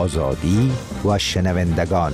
آزادی و شنوندگان.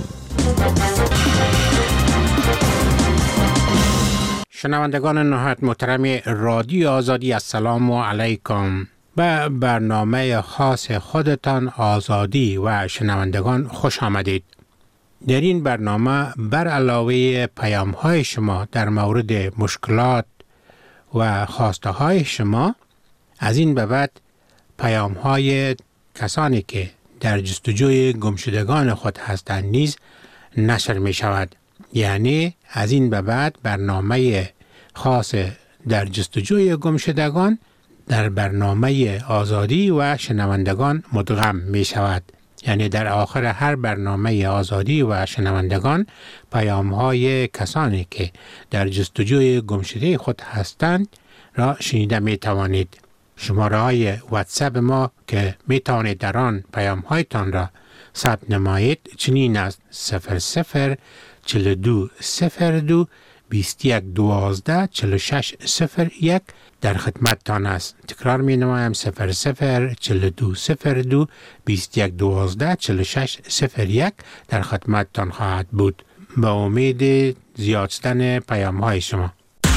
شنوندگان نهایت محترم رادیو آزادی، السلام علیکم. به برنامه خاص خودتان آزادی و شنوندگان خوش آمدید. در این برنامه بر علاوه پیام‌های شما در مورد مشکلات و خواسته های شما، از این به بعد پیام‌های کسانی که در جستجوی گمشدگان خود هستند نیز نشر می شود. یعنی از این به بعد برنامه خاص در جستجوی گمشدگان در برنامه آزادی و شنوندگان مدغم می شود. یعنی در آخر هر برنامه آزادی و شنوندگان پیام‌های کسانی که در جستجوی گمشده خود هستند را شنیده می توانید. شماره های واتساپ ما که می توانید در آن پیام‌هایتان را ثبت نمایید چنین است: 00 42 02 21 12 46 01 در خدمتتان است. تکرار می نمایم: 00 42 02 21 12 46 01 در خدمتتان خواهد بود. به امید زیاد شدن پیام‌های شما.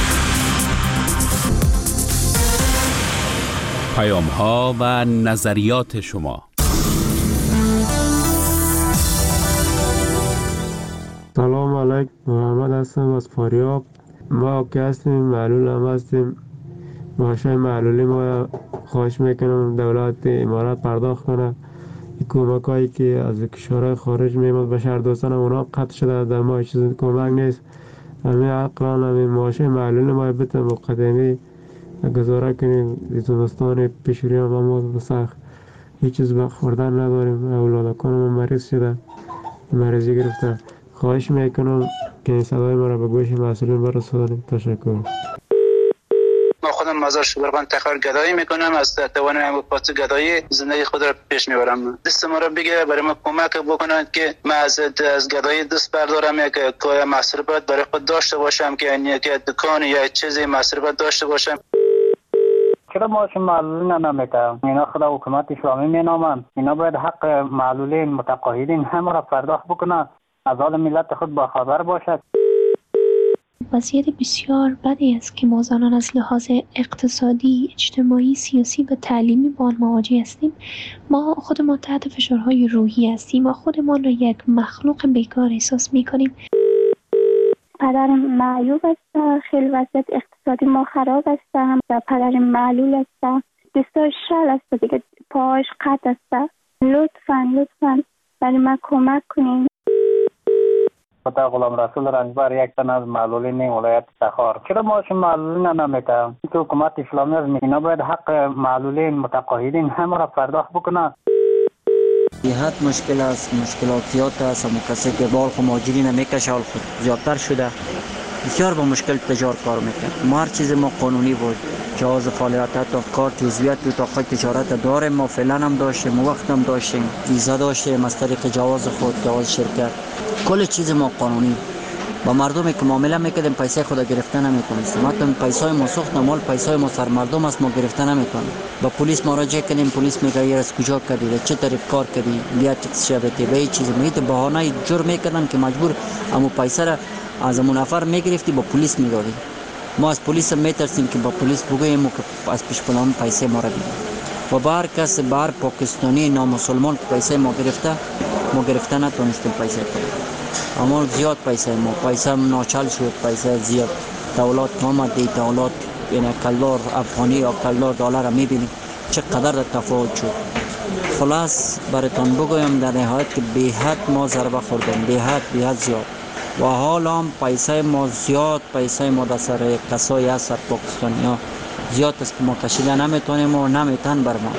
پیام‌ها و نظریات شما. سلام علیکم، محمد هستم از فاریاب. ما که هستیم معلول هم هستیم. معاشای معلولی ما خواهش میکنم دولت امارات پرداخت کنه. این کمک هایی که از کشورهای خارج میمد به شهر دوستان اونا قطع شده، در ما چیز کمک نیست. همین عقلان همین معاشای معلولی ما بتن مقدمی گزاره کنیم. زمستان پیشوری هم ما سخت هیچ چیز به خوردن نداریم. اولادکان ما مریض شده، مریضی گرفتن. خواهش میکنم که صدای ما را به گوش مسئولین برسانید. تشکر. ما خودم مزار شبرغان تخار گدایی میکنم، از توانم پاس گدایی زندگی خود را پیش میبرم. دست ما را بگیره برای ما کمک بکنند که ما از گدایی دست بردارم، یک کار مصرفات برای خود داشته باشم، که یک دکان یا چیزی مصرفات داشته باشم. چرا معاش معلولین نمیکنم؟ اینا خود حکومت اسلامی مینامند. اینا باید حق معلولین متقاعدین همه را پرداخت بکنند، از حال ملت خود باخبر باشد. وضعیت بسیار بدی است که ما زنان از لحاظ اقتصادی، اجتماعی، سیاسی و تعلیمی با آن مواجه هستیم. ما خودمان تحت فشارهای روحی هستیم. ما خودمان را یک مخلوق بیکار احساس می‌کنیم. پدرم معیوب است، خیلی وضعیت اقتصادی ما خراب است. پدرم معلول است، دستاش شل است دیگه، پاش قطع است. لطفاً برای من کمک کنین. خدا غلام رسول رنجبر، یک تن از معلولین ولایت تخار. چرا معاش معلولین نمیکنم؟ که حکومت اسلامی از اینا باید حق معلولین متقاعدین همه را پرداخت بکنه. صحت مشکل است، مشکلات زیاد است. اما کسی که بال خو ماجری نمیکشه حال خود زیادتر شده، بسیار با مشکل تجار کار میکنه. ما هر چیز ما قانونی بود، جواز فعالیت تا کارت عضویت تو اتاق تجارت داریم. ما فعلا هم داشتیم، وقت هم داشتیم، ویزا داشتیم از طریق جواز خود، جواز شرکت، کل چیز ما قانونی. با مردمی که معامله میکردیم پیسه خود گرفته نمیتونستیم. حتی پیسای ما سوخت مال پیسای ما سر مردم است، ما گرفته نمیتونیم. با پلیس مراجعه کردیم، پلیس میگه این از کجا کردی، چه طریق کار کردی، بیا تکس شبته به چیز میگه بهانه جرم میکردن که مجبور امو پیسه را از اون نفر میگرفتی با پلیس میدادی. ما از پلیس میترسیم که با پلیس بگوییم که از پیش پلان پیسه ما را بگیر. و بار کس بار پاکستانی نامسلمان پیسه ما گرفته نتونستیم پیسه کنیم. اما زیاد پیسه ناچل شد، پیسه زیاد. دولت آمد دی دولت یعنی کلدار افغانی یا کلدار دلار میبینی چقدر تفاوت شد. خلاص براتون بگویم در نهایت که به حد ما ضربه خوردیم، به حد زیاد. و حالا هم پیسه ما زیاد، پیسه ما در سر کسایی هست سر پاکستانی ها زیاد است که ما کشیده نمیتونیم و نمیتن بر ما.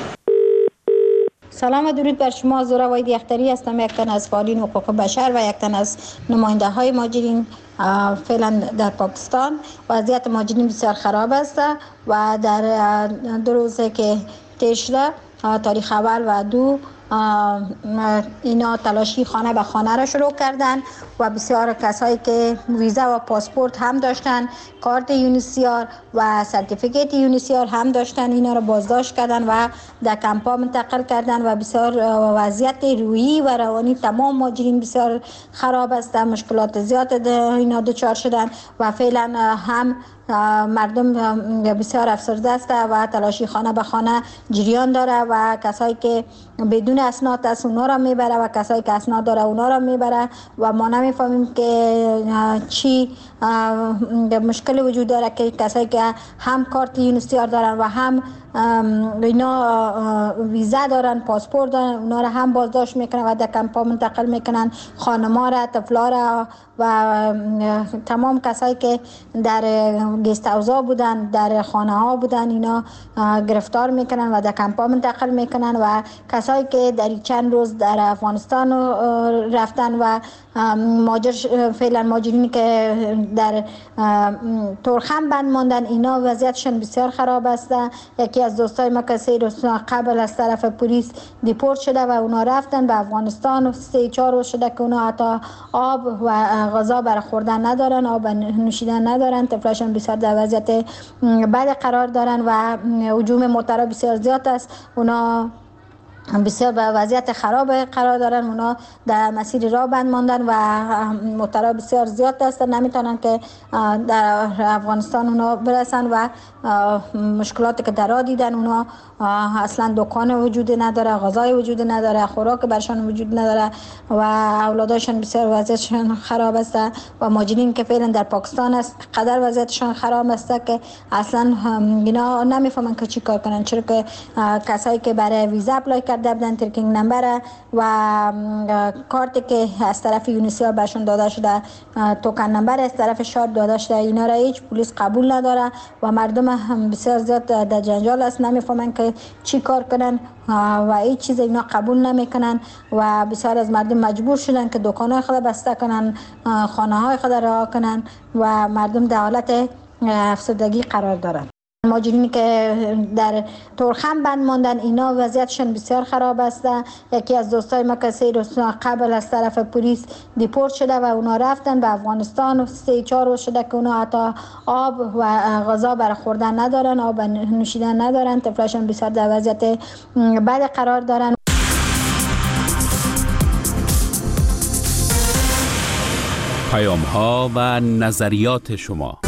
سلام و درود بر شما. زورا وحید اختری هستم، یک تن از فعالین حقوق بشر و یک تن از نماینده های مهاجرین فعلا در پاکستان. وضعیت مهاجرین بسیار خراب است و در 2 روزه که طی شده، تاریخ اول و 2 اینا تلاشی خانه به خانه را شروع کردن و بسیار کسایی که ویزا و پاسپورت هم داشتن، کارت یونیسیار و سرتیفیکیت یونیسیار هم داشتن، اینا را بازداشت کردن و در کمپا منتقل کردن و بسیار وضعیت روحی و روانی تمام مهاجرین بسیار خراب است، مشکلات زیاد اینا دچار شدن و فعلا هم مردم بسیار افسرده است و تلاشی خانه به خانه جریان داره و کسایی که بدون اسناد است اونا را میبره و کسایی که اسناد داره اونا را میبره و ما نمیفهمیم که چی مشکل وجود داره که کسایی که هم کارت یونیسیار دارن و هم اینا ویزا دارن، پاسپورت دارن، اونا را هم بازداشت میکنن و در کمپا منتقل میکنن، خانما را، طفلا را و تمام کسایی که در گست هاوس‌ها بودن، در خانه ها بودن، اینا گرفتار میکنن و در کمپا منتقل میکنن و کسایی که در چند روز در افغانستان رفتن و فعلا مهاجرینی که در تورخم بند ماندن، اینا وضعیتشون بسیار خراب است. یکی از دوستای ما که 3 روز قبل از طرف پلیس دیپورت شده و اونا رفتن به افغانستان و 3-4 روز شده که اونا حتی آب و غذا برای خوردن ندارن، آب نوشیدن ندارن، طفلاشون بسیار در وضعیت بد قرار دارن و هجوم موترها بسیار زیاد است، اونا بسیار به وضعیت خراب قرار دارن، اونا در مسیر راه بند ماندن و موترها بسیار زیاد هستن، نمیتونن که در افغانستان اونا برسن و مشکلاتی که در راه دیدن، اونا اصلا دکان وجود نداره، غذای وجود نداره، خوراک برشان وجود نداره و اولاداشون بسیار وضعیتشون خراب است و مهاجرین که فعلا در پاکستان است قدر وضعیتشون خراب است که اصلا اینا نمیفهمن که چی کار کنن، چرا که کسایی که برای ویزا اپلای کرده بودن، ترکینگ نمبر و کارتی که از طرف یونیسیار بهشون داده شده، توکن نمبر از طرف شاد داده شده، اینا را هیچ پلیس قبول نداره و مردم هم بسیار زیاد در جنجال است، نمیفهمن که چی کار کنن و هیچ چیز اینا قبول نمیکنن و بسیار از مردم مجبور شدن که دکانهای خود بسته کنن، خانه های خود رها کنن و مردم در حالت افسردگی قرار دارن. مهاجرینی که در تورخم بند ماندن، اینا وضعیتشون بسیار خراب است. یکی از دوستای ما که 3 روز قبل از طرف پلیس دیپورت شده و اونا رفتن به افغانستان و 3-4 روز شده که اونا حتی آب و غذا برای خوردن ندارن، آب نوشیدن ندارن، طفلاشون بسیار در وضعیت بد قرار دارن. پیام ها و نظریات شما.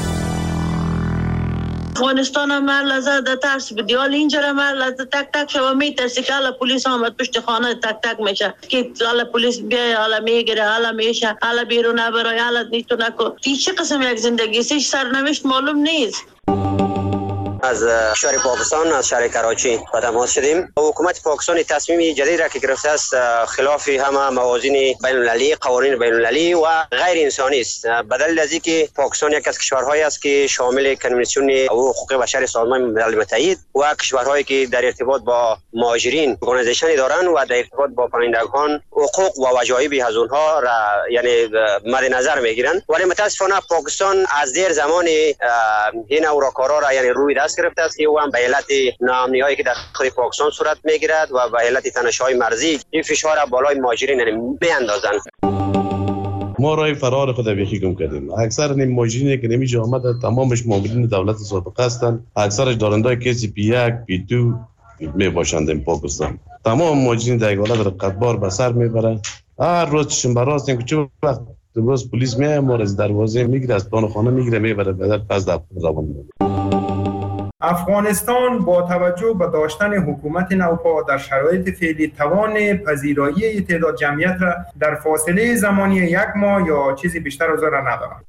افغانستان هم لحظه در ترس بدی، حالا اینجا هم لحظه تک تک شما میترسی که حالا پلیس آمد پشت خانه تک تک میشه که حالا پلیس بیای، حالا میگیره، حالا میشه، حالا بیرون نبرای، حالا نیتو نکن. چه قسم یک زندگی است؟ هیچ سرنوشت معلوم نیست. از شهر پاکستان، از شهر کراچی با تماس شدیم. حکومت پاکستان تصمیم جدید را که گرفته است خلاف همه موازین بین المللی، قوانین بین المللی و غیر انسانی است. به دلیل از اینکه پاکستان یک از کشورهایی است که شامل کنوانسیون حقوق بشر سازمان ملل متحد و کشورهایی که در ارتباط با مهاجرین ارگانیزیشنی دارند و در ارتباط با پناهندگان حقوق و وجایب از اونها را یعنی مد نظر میگیرند، ولی متاسفانه پاکستان از دیر زمان این اوراکارا را یعنی روی دست گرفته است که او هم به علت ناامنی‌هایی که در خود پاکستان صورت میگیرد و به علت تنش‌های مرزی این فشار را بالای مهاجرین میاندازند. ما راه فرار خود بیخی گم کردیم. اکثر مهاجرینی که نمیشه آمده تمامش مامورین دولت سابقه هستند، اکثرش دارنده کسی پی1 پی2 میباشند این پاکستان. تمام مهاجرین در حالت رقتبار به سر میبره. هر روز شنبه راست که چه وقت روز پلیس میاد ما از دروازه میگیره، از پان خانه میگیره میبره بعد پس در روان میشه. افغانستان با توجه به داشتن حکومت نوپا در شرایط فعلی توان پذیرایی تعداد جمعیت را در فاصله زمانی 1 ماه یا چیزی بیشتر از آن را ندارد.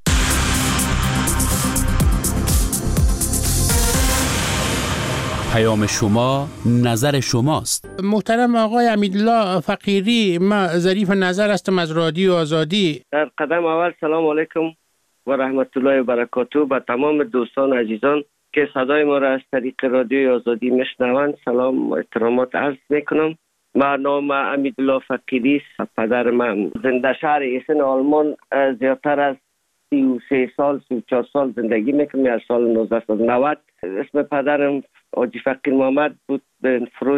پیام شما نظر شماست. محترم آقای امیدالله فقیری، ما ظریف نظر هستم از رادیو آزادی. در قدم اول سلام علیکم و رحمت الله و برکاته به تمام دوستان و عزیزان که صدای ما را از طریق رادیو آزادی میشنوند سلام و احترامات عرض میکنم. من نام امیدالله فقیری است. پدر من زنده شهر ایسن آلمان زیادتر از 33 سال 34 سال زندگی میکنم. از سال 1990 اسم پدرم حاجی فقیر محمد بود. به فروش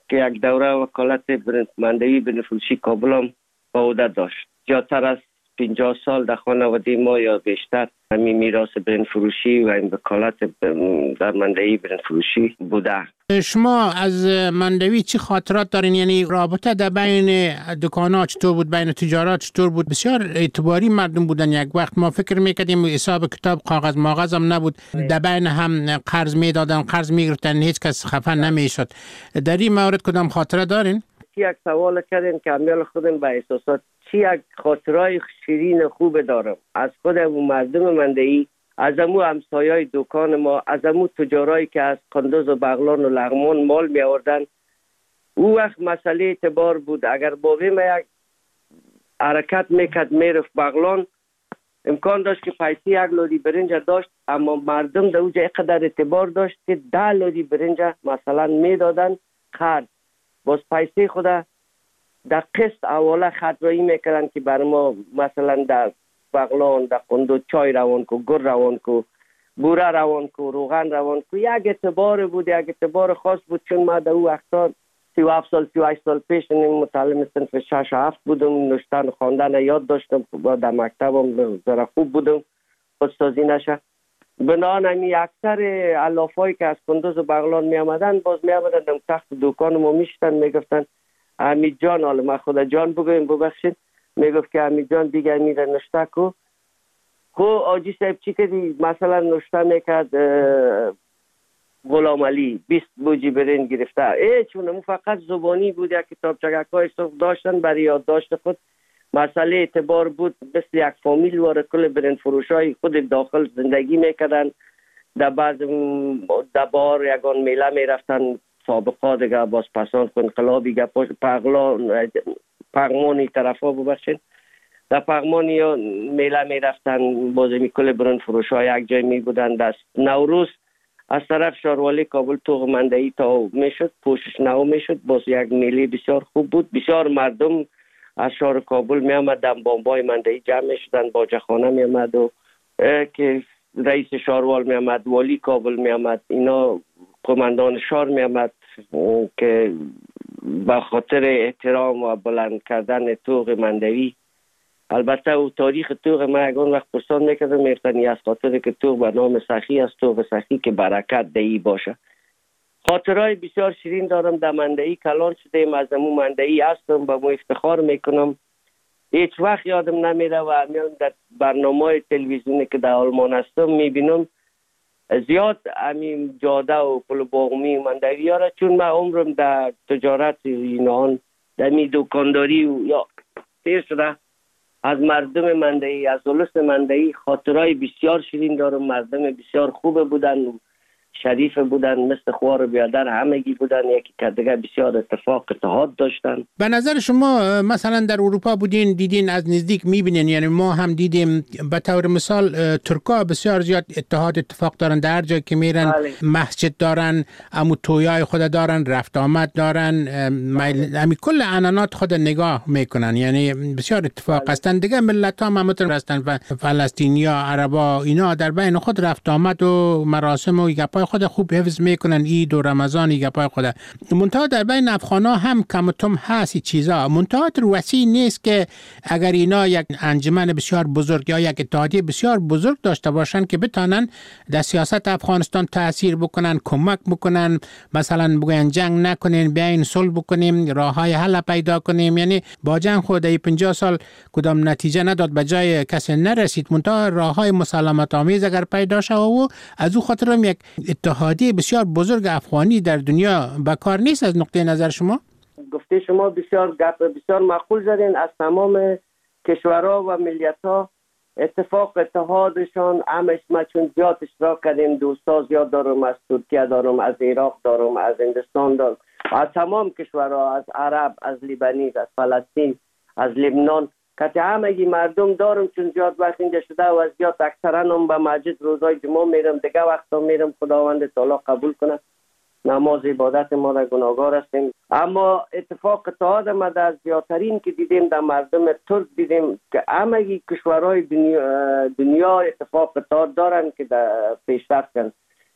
که یک دوره وکالت مندوی بنفروشی کابل هم به عهده داشت. زیادتر از 50 سال در خانواده ما یا بیشتر همین میراث برنج فروشی و این وکالت در مندوی برنج فروشی بوده. شما از مندوی چی خاطرات دارین؟ یعنی رابطه در بین دکان‌ها چطور بود، بین تجارت چطور بود؟ بسیار اعتباری مردم بودن. یک وقت ما فکر میکردیم حساب کتاب کاغذ ماغذ هم نبود، در بین هم قرض میدادن، قرض میگرفتن، هیچ کس خفه نمیشد. در این مورد کدام خاطره دارین؟ یک سوال کردین که امیال خودم به احساسات چی یک خاطرای شیرین خوب دارم از خودم و مردم مندوی، از امو همسایای دکان ما، از امو تجارایی که از قندوز و بغلان و لغمان مال می آوردن. او وقت مسئله اعتبار بود. اگر بابی ما یک حرکت میکرد میرفت بغلان، امکان داشت که پیسی یک لودی برنج داشت، اما مردم در اوجه اقدر اعتبار داشت که 10 لودی برنج مثلا میدادن خرج. باز پیسی خدا در قسط اوله خطرایی میکردن که بر ما مثلا در بغلان، در قندوز چای روان کو، گر روان کو، بوره روان کو، روغن روان کو. یک اعتبار بود، یک اعتبار خاص بود. چون ما در او وقتا 37 سال 38 سال پیش متعلم صنف 6 و 7 بودم، نوشتن و خواندن یاد داشتم، در مکتبم ذره خوب بودم، استادی نشه. بنابراین اکثر علافایی که از قندوز و بغلان می آمدن باز می آمدن در تخت دکان ما میشتن، میگفتن حمید جان، حالا من خدا جان بگویم ببخشید، میگفت که حمید جان دیگر میره نشته کو. خو آجی صاحب چی کردی؟ مثلا نشته میکرد غلام علی 20 بوجی برنج گرفته. چون اون فقط زبانی بود، یک کتابچگک‌های صبح داشتن برای یادداشت خود. مسئله اعتبار بود، مثل یک فامیل واره کل برنج فروشای خود داخل زندگی میکردن. در بعض دبار یگان میله میرفتن، سابقا دیگه باز پسان انقلابی گه پغمانی طرف ها ببخشید، در پغمانی یا میله میرفتن، باز کل برنج فروشای یک جای می بودن. دست نوروز از طرف شاروالی کابل توغ مندوی تا میشد، پوشش نو میشد، باز یک میله بسیار خوب بود. بسیار مردم از شهر کابل می آمد، در بامبای مندوی جمع شدن، باجخانه می آمد و که رئیس شاروال می آمد، والی کابل می آمد، اینا قماندان شهر می آمد که به خاطر احترام و بلند کردن توغ مندوی. البته او تاریخ توغ ما یکان وقت پرسان میکردم، میفتنی از خاطر که توغ به نام سخی است، توغ سخی که برکت دهی باشه. خاطرهای بسیار شیرین دارم. در مندوی کلان شدیم، از امو مندوی هستم، به مو افتخار میکنم. هیچ وقت یادم نمیره و همیان در برنامه تلویزیونی که در آلمان هستم میبینم زیاد همین جاده و پل باغمی مندوی ها را، چون من عمرم در تجارت اینان در می دکانداری و یا تیر شده. از مردم مندوی، از اولس مندوی خاطرهای بسیار شیرین دارم. مردم بسیار خوب بودن، شریف بودن، مثل خوار بیادر همگی بودن، یکی که دیگه بسیار اتفاق اتحاد داشتن. به نظر شما مثلا در اروپا بودین، دیدین، از نزدیک میبینین؟ یعنی ما هم دیدیم به طور مثال ترکا بسیار زیاد اتفاق دارن، در جایی که میرن مسجد دارن، امو تویای خود دارن، رفت آمد دارن، همین کل عنانات خود نگاه میکنن. یعنی بسیار اتفاق هستن. دیگه ملت ها هم هستن و فلسطینیا، عربا، اینا در بین خود رفت آمد و مراسم و گپای خود خوب حفظ میکنن، عید و رمضان گپای خود. منتها در بین افغانا هم کم و کم هست چیزا، منتها وسیع نیست که اگر اینا یک انجمن بسیار بزرگ یا یک اتحادیه بسیار بزرگ داشته باشن که بتانن در سیاست افغانستان تاثیر بکنن، کمک بکنن، مثلا بگن جنگ نکنین، بیاین صلح بکنیم، راههای حل پیدا کنیم. یعنی با جنگ خود 50 سال کدام نتیجه نداد، به جای کسی نرسید. منتها راههای مسالمت آمیز اگر پیدا شد و از او خاطر هم یک اتحادیه بسیار بزرگ افغانی در دنیا بکار نیست. از نقطه نظر شما گفته شما بسیار بسیار معقول زدین. از تمام کشورها و ملیت‌ها اتفاق اتحادشان همش ما چون زیاد اشتراک کردیم. دوستا زیاد دارم، از ترکیه دارم، از عراق دارم، از هندوستان دارم، از تمام کشورها، از عرب، از لیبنیز، از فلسطین، از لبنان، که همگی مردم دارم. چون زیاد وقت اینجا شده و از زیاد اکثرا هم به مسجد روزای جمعه میرم، دیگه وقتا میرم. خداوند تعالی قبول کنه نماز عبادت ما را، گناهگار هستیم. اما اتفاق اتحاد ما در زیادترین که دیدیم در مردم ترک دیدیم که همگی کشورهای دنیا اتفاق اتحاد دارن که در پیشرفت کن.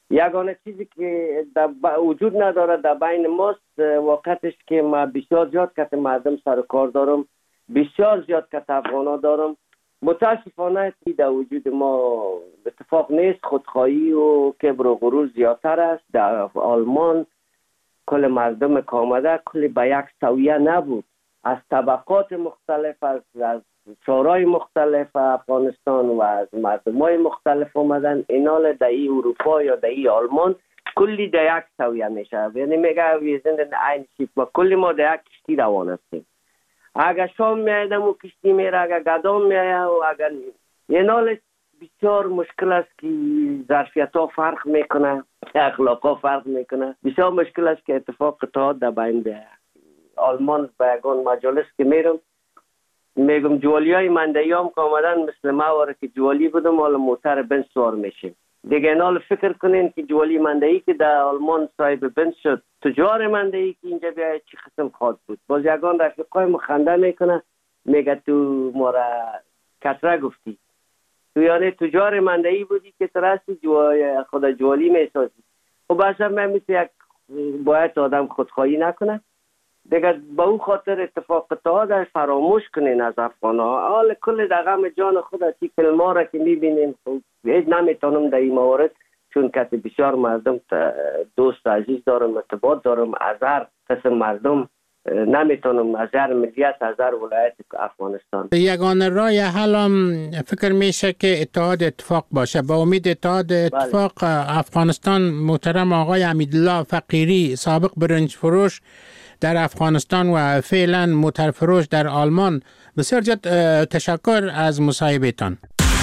یگانه چیزی که وجود نداره در بین ماست واقعتش که ما بسیار زیاد کت مردم سر و کار دارم، بسیار زیاد کت افغانا دارم. متاسفانه در وجود ما اتفاق نیست، خودخواهی و کبر و غرور زیادتر است. در آلمان کل مردم که آمده کل به یک سویه نبود، از طبقات مختلف، از شورای مختلف افغانستان و از مردمای مختلف آمدن. اینال در ای اروپا یا در ای آلمان کلی در یک سویه میشه، یعنی میگه ویزند این شیپ ما کلی ما در یک کشتی روان هستیم. اگر شام میایدم و کشتی میره، اگر گدام میاید و اگر اینال بسیار مشکل است که ظرفیت ها فرق میکنه، اخلاق ها فرق میکنه. بسیار مشکل است که اتفاق اتحاد در بین آلمان به یگان مجالس که میرم میگم جوالی های مندهی هم که آمدن مثل ما واره که جوالی بودم حالا موتر بنز سوار میشیم دیگه. اینال فکر کنین که جوالی مندهی که در آلمان صاحب بنز شد، تجار مندهی که اینجا بیاید چی قسم خواهد بود. باز یگان رفیقای مخنده میکنه میگه تو ما را کتره گفتی، تو یعنی تجار مندهی بودی که ترستی خدا جوالی میسازی. خب باشم من مثل یک باید آدم خودخواهی نکنه دیگه. با او خاطر اتفاق اتحاد فراموش کنین از افغانها. حال کل در غم جان خود از این فیلم ها را که میبینین هیچ نمیتونم در این موارد، چون که بسیار مردم دوست عزیز دارم، ارتباط دارم، از هر قسم مردم نمیتونم، از هر ملیت، از هر ولایت افغانستان. یگانه راه حل هم فکر میشه که اتحاد اتفاق باشه. با امید اتحاد اتفاق افغانستان. محترم آقای امیدالله فقیری، سابق برنج فروش در افغانستان و فعلا موتر فروش در آلمان، بسیار زیاد تشکر از مصاحبهتان.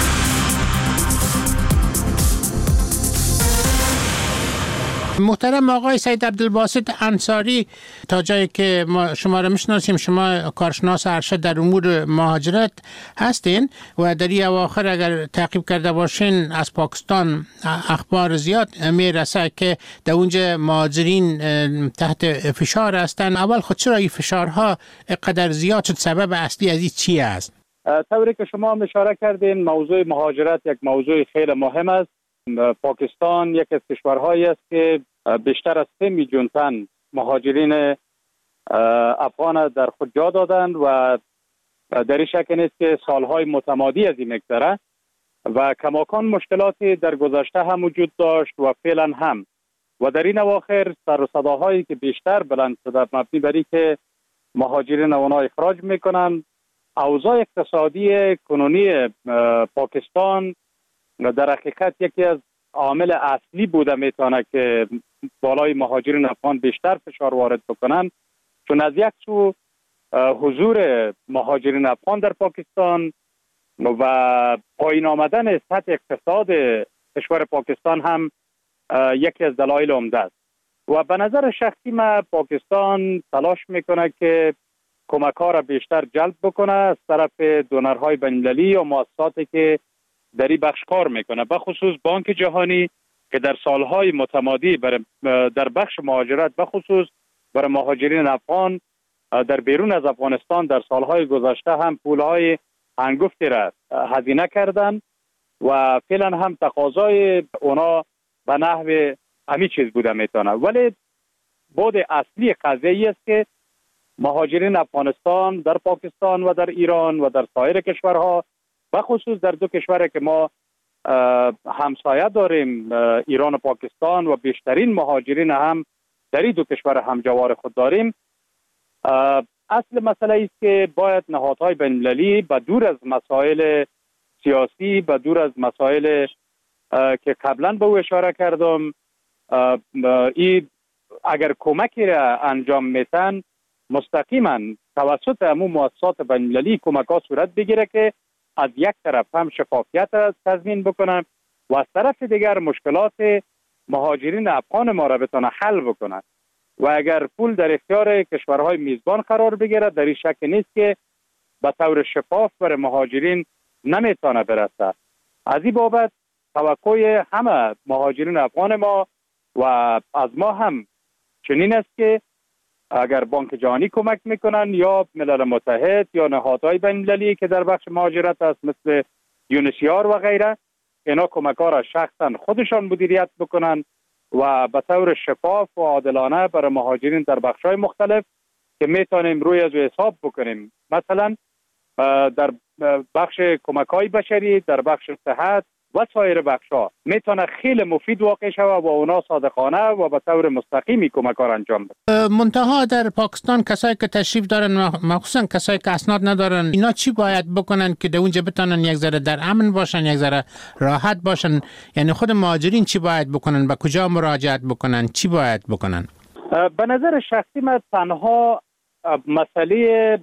محترم آقای سید عبدالباسط انصاری، تا جایی که ما شما را میشناسیم شما کارشناس ارشد در امور مهاجرت هستین و در این اواخر اگر تعقیب کرده باشین از پاکستان اخبار زیاد میرسه که در اونجا مهاجرین تحت فشار هستن. اول خود چرا این فشارها قدر زیاد شد؟ سبب اصلی از این چی است؟ طوری که شما اشاره کردین موضوع مهاجرت یک موضوع خیلی مهم است. پاکستان یک از کشورهایی است که بیشتر از 3 میلیون تن مهاجرین افغان در خود جا دادند و در این شک نیست که سالهای متمادی از این مگذره و کماکان مشکلاتی در گذشته هم وجود داشت و فعلا هم. و در این اواخر سر و صداهایی که بیشتر بلند شده مبنی بر اینکه مهاجرین آنها اخراج میکنند. اوضاع اقتصادی کنونی پاکستان در حقیقت یکی از عامل اصلی بوده میتونه که بالای مهاجرین افغان بیشتر فشار وارد بکنن، چون از یک سو حضور مهاجرین افغان در پاکستان و پایین آمدن سطح اقتصاد کشور پاکستان هم یکی از دلایل عمده است. و به نظر شخصی من پاکستان تلاش میکنه که کمک‌ها را بیشتر جلب بکنه از طرف دونرهای بین‌المللی و مؤسساتی که در این بخش کار میکنه، به خصوص بانک جهانی که در سالهای متمادی در بخش مهاجرت به خصوص برای مهاجرین افغان در بیرون از افغانستان در سالهای گذشته هم پولهای هنگفتی را هزینه کردند و فعلا هم تقاضای اونا به نحو همین چیز بوده میتونه. ولی بود اصلی قضیه است که مهاجرین افغانستان در پاکستان و در ایران و در سایر کشورها، به خصوص در دو کشوری که ما همسایه داریم ایران و پاکستان و بیشترین مهاجرین هم در این دو کشور همجوار خود داریم، اصل مسئله است که باید نهادهای بین‌المللی به دور از مسائل سیاسی، به دور از مسائل که قبلا به او اشاره کردم، این اگر کمکی را انجام میتن مستقیما توسط همون مؤسسات بین‌المللی کمک ها صورت بگیره که از یک طرف هم شفافیت را تضمین بکنن و از طرف دیگر مشکلات مهاجرین افغان ما را بتونه حل بکنن. و اگر پول در اختیار کشورهای میزبان قرار بگیره در این شک نیست که به طور شفاف برای مهاجرین نمیتونه برسه. از این بابت توقع همه مهاجرین افغان ما و از ما هم چنین است که اگر بانک جهانی کمک میکنن یا ملل متحد یا نهادهای بین‌المللی که در بخش مهاجرت است مثل یونسیار و غیره، اینا کمک ها را شخصا خودشان مدیریت بکنن و به طور شفاف و عادلانه برای مهاجرین در بخش‌های مختلف که میتونیم روی از حساب بکنیم. مثلا در بخش کمک‌های بشری، در بخش صحت و سایر بخش‌ها میتونه خیلی مفید واقع شود و اونا صادقانه و به طور مستقیمی کمک را انجام بده. منتها در پاکستان کسایی که تشریف دارن، مخصوصا کسایی که اسناد ندارن، اینا چی باید بکنن که در اونجا بتونن یک ذره در امن باشن، یک ذره راحت باشن؟ یعنی خود مهاجرین چی باید بکنن؟ به کجا مراجعت بکنن؟ چی باید بکنن؟ به نظر شخصی من تنها مسئله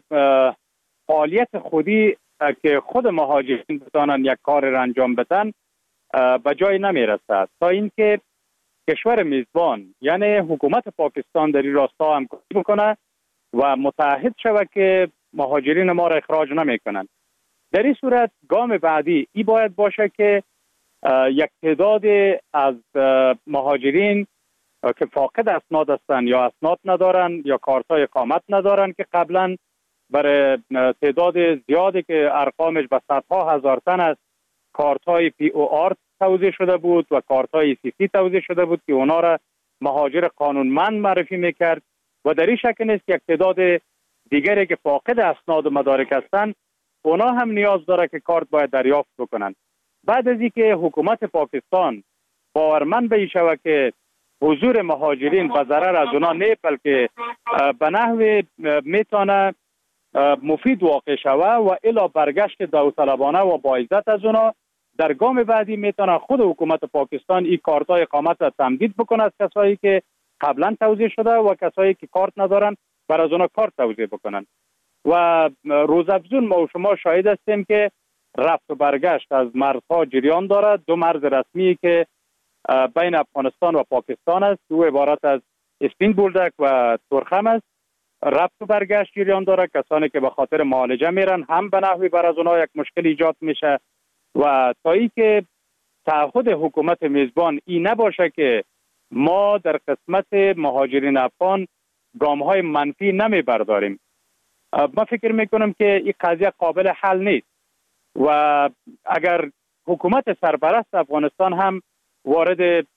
فعالیت خودی که خود مهاجرین بتانن یک کار را انجام بدن به جای نمیرسد تا اینکه کشور میزبان یعنی حکومت پاکستان در این راستا همکاری بکنه و متعهد شود که مهاجرین ما را اخراج نمیکنن. در این صورت گام بعدی ای باید باشه که یک تعداد از مهاجرین که فاقد اسناد هستند یا اسناد ندارن یا کارتای اقامت ندارن که قبلا برای تعداد زیادی که ارقامش به صدها هزار تن است کارت‌های POR توزیع شده بود و کارت‌های CC توزیع شده بود که اونا را مهاجر قانونمند معرفی میکرد و در این شکل نیست که یک تعداد دیگری که فاقد اسناد و مدارک هستند اونا هم نیاز داره که کارت باید دریافت بکنن. بعد از اینکه حکومت پاکستان باورمند به این شود که حضور مهاجرین به ضرر از اونا نه بلکه به نحو میتونه مفید واقع شود و الی برگشت داوطلبانه و با عزت از اونا، در گام بعدی میتونه خود حکومت پاکستان این کارت‌های اقامت را تمدید بکنه از کسایی که قبلا توزیع شده و کسایی که کارت ندارن بر از اونا کارت توزیع بکنن. و روزافزون ما و شما شاهد هستیم که رفت و برگشت از مرزها جریان دارد. دو مرز رسمی که بین افغانستان و پاکستان است، دو عبارت از اسپین بولدک و ترخم است، رفت و برگشت جریان داره. کسانی که به خاطر معالجه میرن هم به نحوی بر از اونها یک مشکل ایجاد میشه و تا ای که تعهد حکومت میزبان این نباشه که ما در قسمت مهاجرین افغان گام‌های منفی نمیبرداریم، ما فکر میکنم که این قضیه قابل حل نیست و اگر حکومت سرپرست افغانستان هم وارد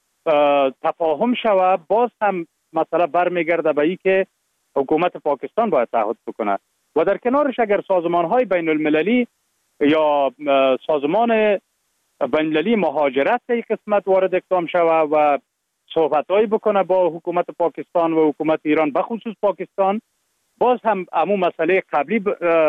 تفاهم شود باز هم مسئله برمیگرده به این که حکومت پاکستان باید تعهد بکنه و در کنارش اگر سازمان‌های بین المللی یا سازمان بین المللی مهاجرت در این قسمت وارد اقدام شود و صحبت‌هایی بکنه با حکومت پاکستان و حکومت ایران به خصوص پاکستان، باز هم همون مسئله قبلی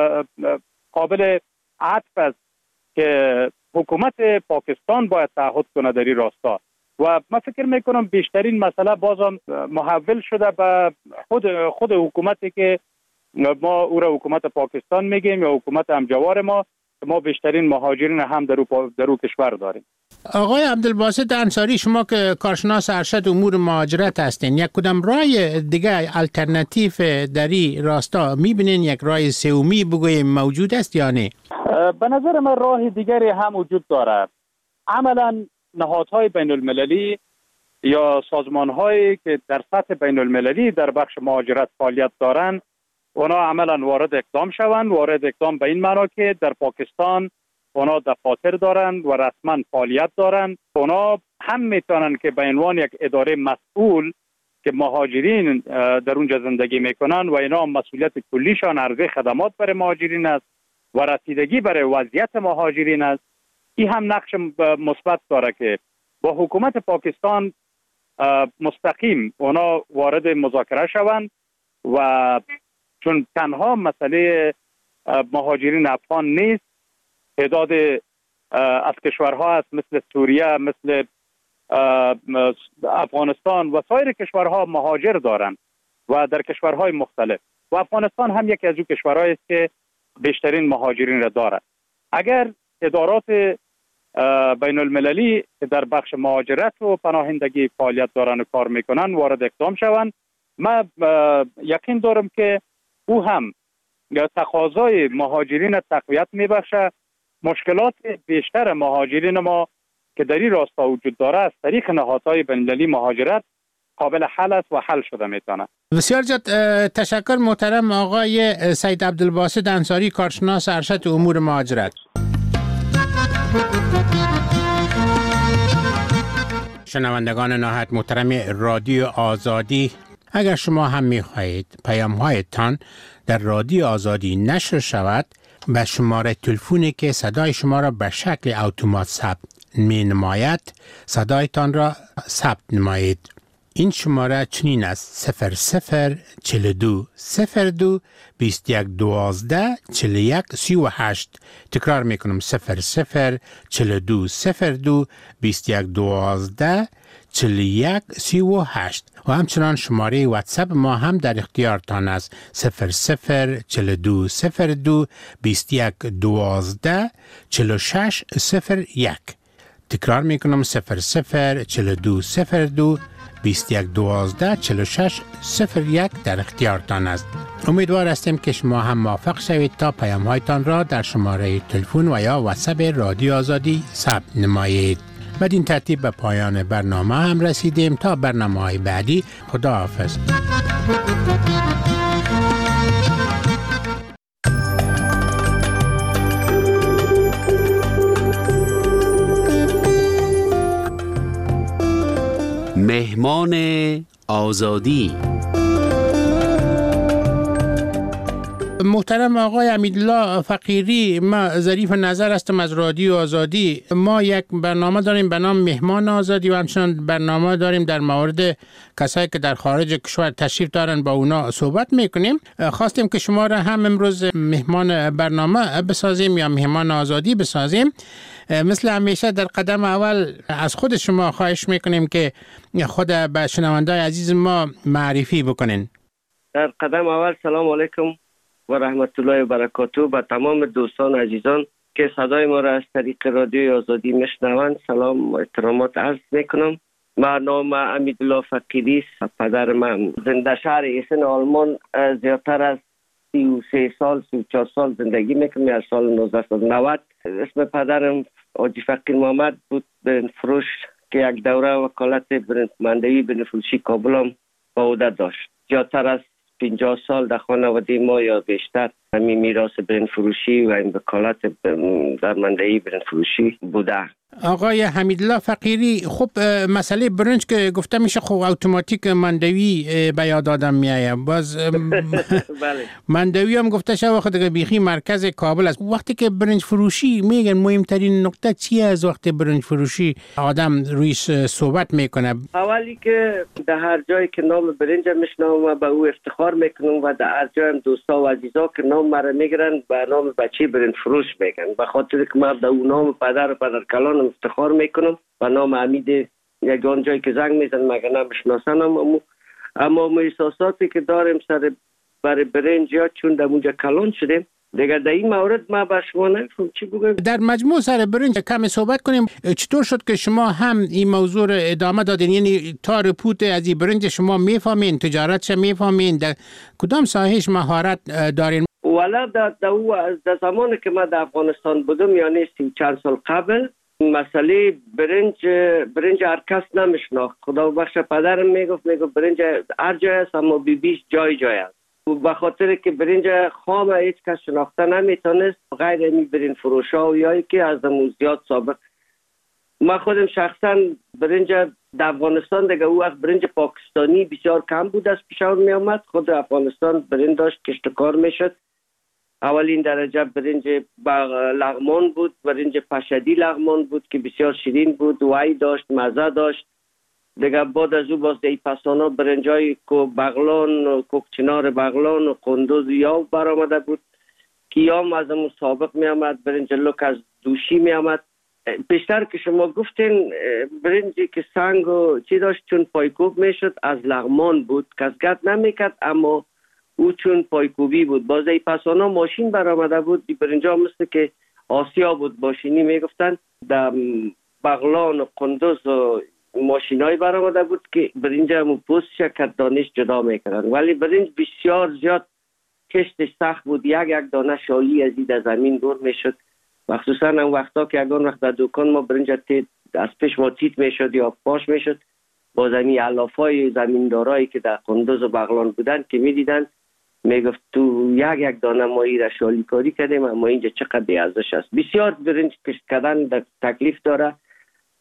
قابل عطف است که حکومت پاکستان باید تعهد کنه در این راستا و من فکر میکنم بیشترین مسئله بازم محول شده به خود حکومتی که ما او را حکومت پاکستان میگیم یا حکومت همجوار ما بیشترین مهاجرین هم در او کشور داریم. آقای عبدالباسط انصاری، شما که کارشناس ارشد امور مهاجرت هستین، یک کدام راه دیگه الटरनेटिव در این راستا میبینین؟ یک راه سومی بگویم موجود است یا نه؟ به نظر من راه دیگری هم وجود دارد. عملا نهادهای بین المللی یا سازمانهایی که در سطح بین المللی در بخش مهاجرت فعالیت دارند اونا عملا وارد اقدام شوند. وارد اقدام به این معنا که در پاکستان اونا دفاتر دارند و رسما فعالیت دارند. اونا هم میتونن که به عنوان یک اداره مسئول که مهاجرین در اونجا زندگی میکنن و اینا مسئولیت کلیشان عرضه خدمات برای مهاجرین است و رسیدگی برای وضعیت مهاجرین است، این هم نقش مثبت داره که با حکومت پاکستان مستقیم اونا وارد مذاکره شوند و چون تنها مسئله مهاجرین افغان نیست، تعداد از کشورها هست مثل سوریه، مثل افغانستان و سایر کشورها مهاجر دارند و در کشورهای مختلف و افغانستان هم یکی از اون کشورهایی است که بیشترین مهاجرین را دارد. اگر ادارات بین المللی که در بخش مهاجرت و پناهندگی فعالیت دارن و کار میکنن وارد اقدام شوند، من یقین دارم که او هم تقاضای مهاجرین تقویت میبخشه. مشکلات بیشتر مهاجرین ما که در این راستا وجود داره از طریق نهادهای بین المللی مهاجرت قابل حل است و حل شده میتونه. بسیار تشکر محترم آقای سید عبدالباسط انصاری، کارشناس ارشد امور مهاجرت. شنوندگان نهایت محترم رادیو آزادی، اگر شما هم می‌خواهید پیام‌هایتان در رادیو آزادی نشر شود، به شماره تلفنی که صدای شما را به شکل اتومات ثبت می‌نماید صدایتان را ثبت نمایید. این شماره چنین است: 0042 02 21 12 41 38. تکرار میکنم: 0042 02 21 12 41 38. و همچنان شماره واتساپ ما هم در اختیارتان است: 0042 02 21 12 46 01. تکرار میکنم: 0042 02 21 12 46 01 در اختیارتان است. امیدوار هستیم که شما هم موفق شوید تا پیام‌هایتان را در شماره تلفن و یا واتساپ رادیو آزادی ثبت نمایید. بدین ترتیب به پایان برنامه هم رسیدیم. تا برنامه‌های بعدی، خداحافظ. مهمان آزادی. محترم آقای حمیدالله فقیری، ما ظریف نظر هستم از رادیو آزادی. ما یک برنامه داریم به نام مهمان آزادی و همچنان برنامه داریم در مورد کسایی که در خارج کشور تشریف دارن با اونا صحبت میکنیم. خواستیم که شما را هم امروز مهمان برنامه بسازیم یا مهمان آزادی بسازیم. مثل همیشه در قدم اول از خود شما خواهش میکنیم که خود به شنونده‌های عزیز ما معرفی بکنین. در قدم اول سلام علیکم و رحمت الله و برکاته به تمام دوستان عزیزان که صدای ما را از طریق رادیوی آزادی میشنوند سلام و احترامات عرض میکنم. من نام حمیدالله فقیری است. پدر من زنده شهر ایسن آلمان زیادتر از 33 سال 34 سال زندگی میکنم. از سال 1990 اسم پدرم حاجی فقیر محمد بود برنج فروش که یک دوره وکالت مندوی بنفروشی کابل هم با عهده داشت. زیادتر از 50 سال در خانواده ما یا بیشتر همین میراث برنج فروشی و این وکالت در مندوی برنج فروشی بوده. آقای حمیدالله فقیری، خب مسئله برنج که گفته میشه خب اتوماتیک مندوی به یاد آدم میایه. باز بله. مندوی هم گفته شد وقت دیگه بیخی مرکز کابل است. وقتی که برنج فروشی میگن مهمترین نکته چیه از وقت برنج فروشی آدم رویش صحبت میکنه؟ اولی که در هر جایی که نام برنج میشنوم و به او افتخار میکنم و در هر جای هم دوستا و عزیزا که نام مرا میگیرن به نام بچه برنج فروش میگن، به خاطر که من به اون نام پدر و پدرکلان افتخار میکنم و نام حمید یگان جایی که زنگ میزن مگه نمیشناسنم. اما احساساتی که داریم سر برای برنج یا چون در اونجا کلان شدیم دیگه در این مورد ما به شما نمی‌فهم چی بگم. در مجموع سر برنج کمی صحبت کنیم. چطور شد که شما هم این موضوع رو ادامه دادین؟ یعنی تا رپوت از این برنج شما میفهمین، تجارتش میفهمین، در کدام ساحهش مهارت دارین؟ والا در زمانی که من در افغانستان بودم یعنی 30 چند سال قبل مسئله برنج هر کس نمیشناخت. خدا بخش پدرم میگفت برنج هر جای است اما بیش جای است. به خاطر که برنج خام هیچ کس شناخته نمیتونست غیر این برنج فروشا و یایی که از همون زیاد سابق. من خودم شخصا برنج در افغانستان دیگه او وقت برنج پاکستانی بسیار کم بود از پیشور می آمد. خود افغانستان برنج داشت کشتکار میشد. اولین درجه برنج لغمان بود، برنج پشدی لغمان بود که بسیار شیرین بود، وای داشت، مزه داشت. دیگه بعد از او باز دی پسانا برنجای بغلان، کوکچنار بغلان و قندوز یاو برآمده بود. کیام از همون سابق می آمد، برنج لوک از دوشی می آمد. بیشتر که شما گفتین برنجی که سنگ و چی داشت چون پایکوب می شد از لغمان بود، کس گرد نمی کرد اما او چون پایکوبی بود. باز ای پسانا ماشین برآمده بود. دی برنجا مثل که آسیا بود ماشینی می گفتن. در بغلان و قندوز و ماشینای برآمده بود که برنج همون پوستش که دانش جدا میکردن. ولی برنج بسیار زیاد کشتش سخت بود. یک دانه شالی از این زمین دور میشد. مخصوصا هم وقتا که یگان وقت در دکان ما برنج از پیش ما تیت میشد یا پاش میشد با زمین علافای زمیندارایی که در قندوز و بغلان بودن که میدیدن میگفت تو یک دانه ما ای را شالی کاری کردیم اما اینجا چقدر بیارزش است. بسیار برنج کشت کردن تکلیف داره.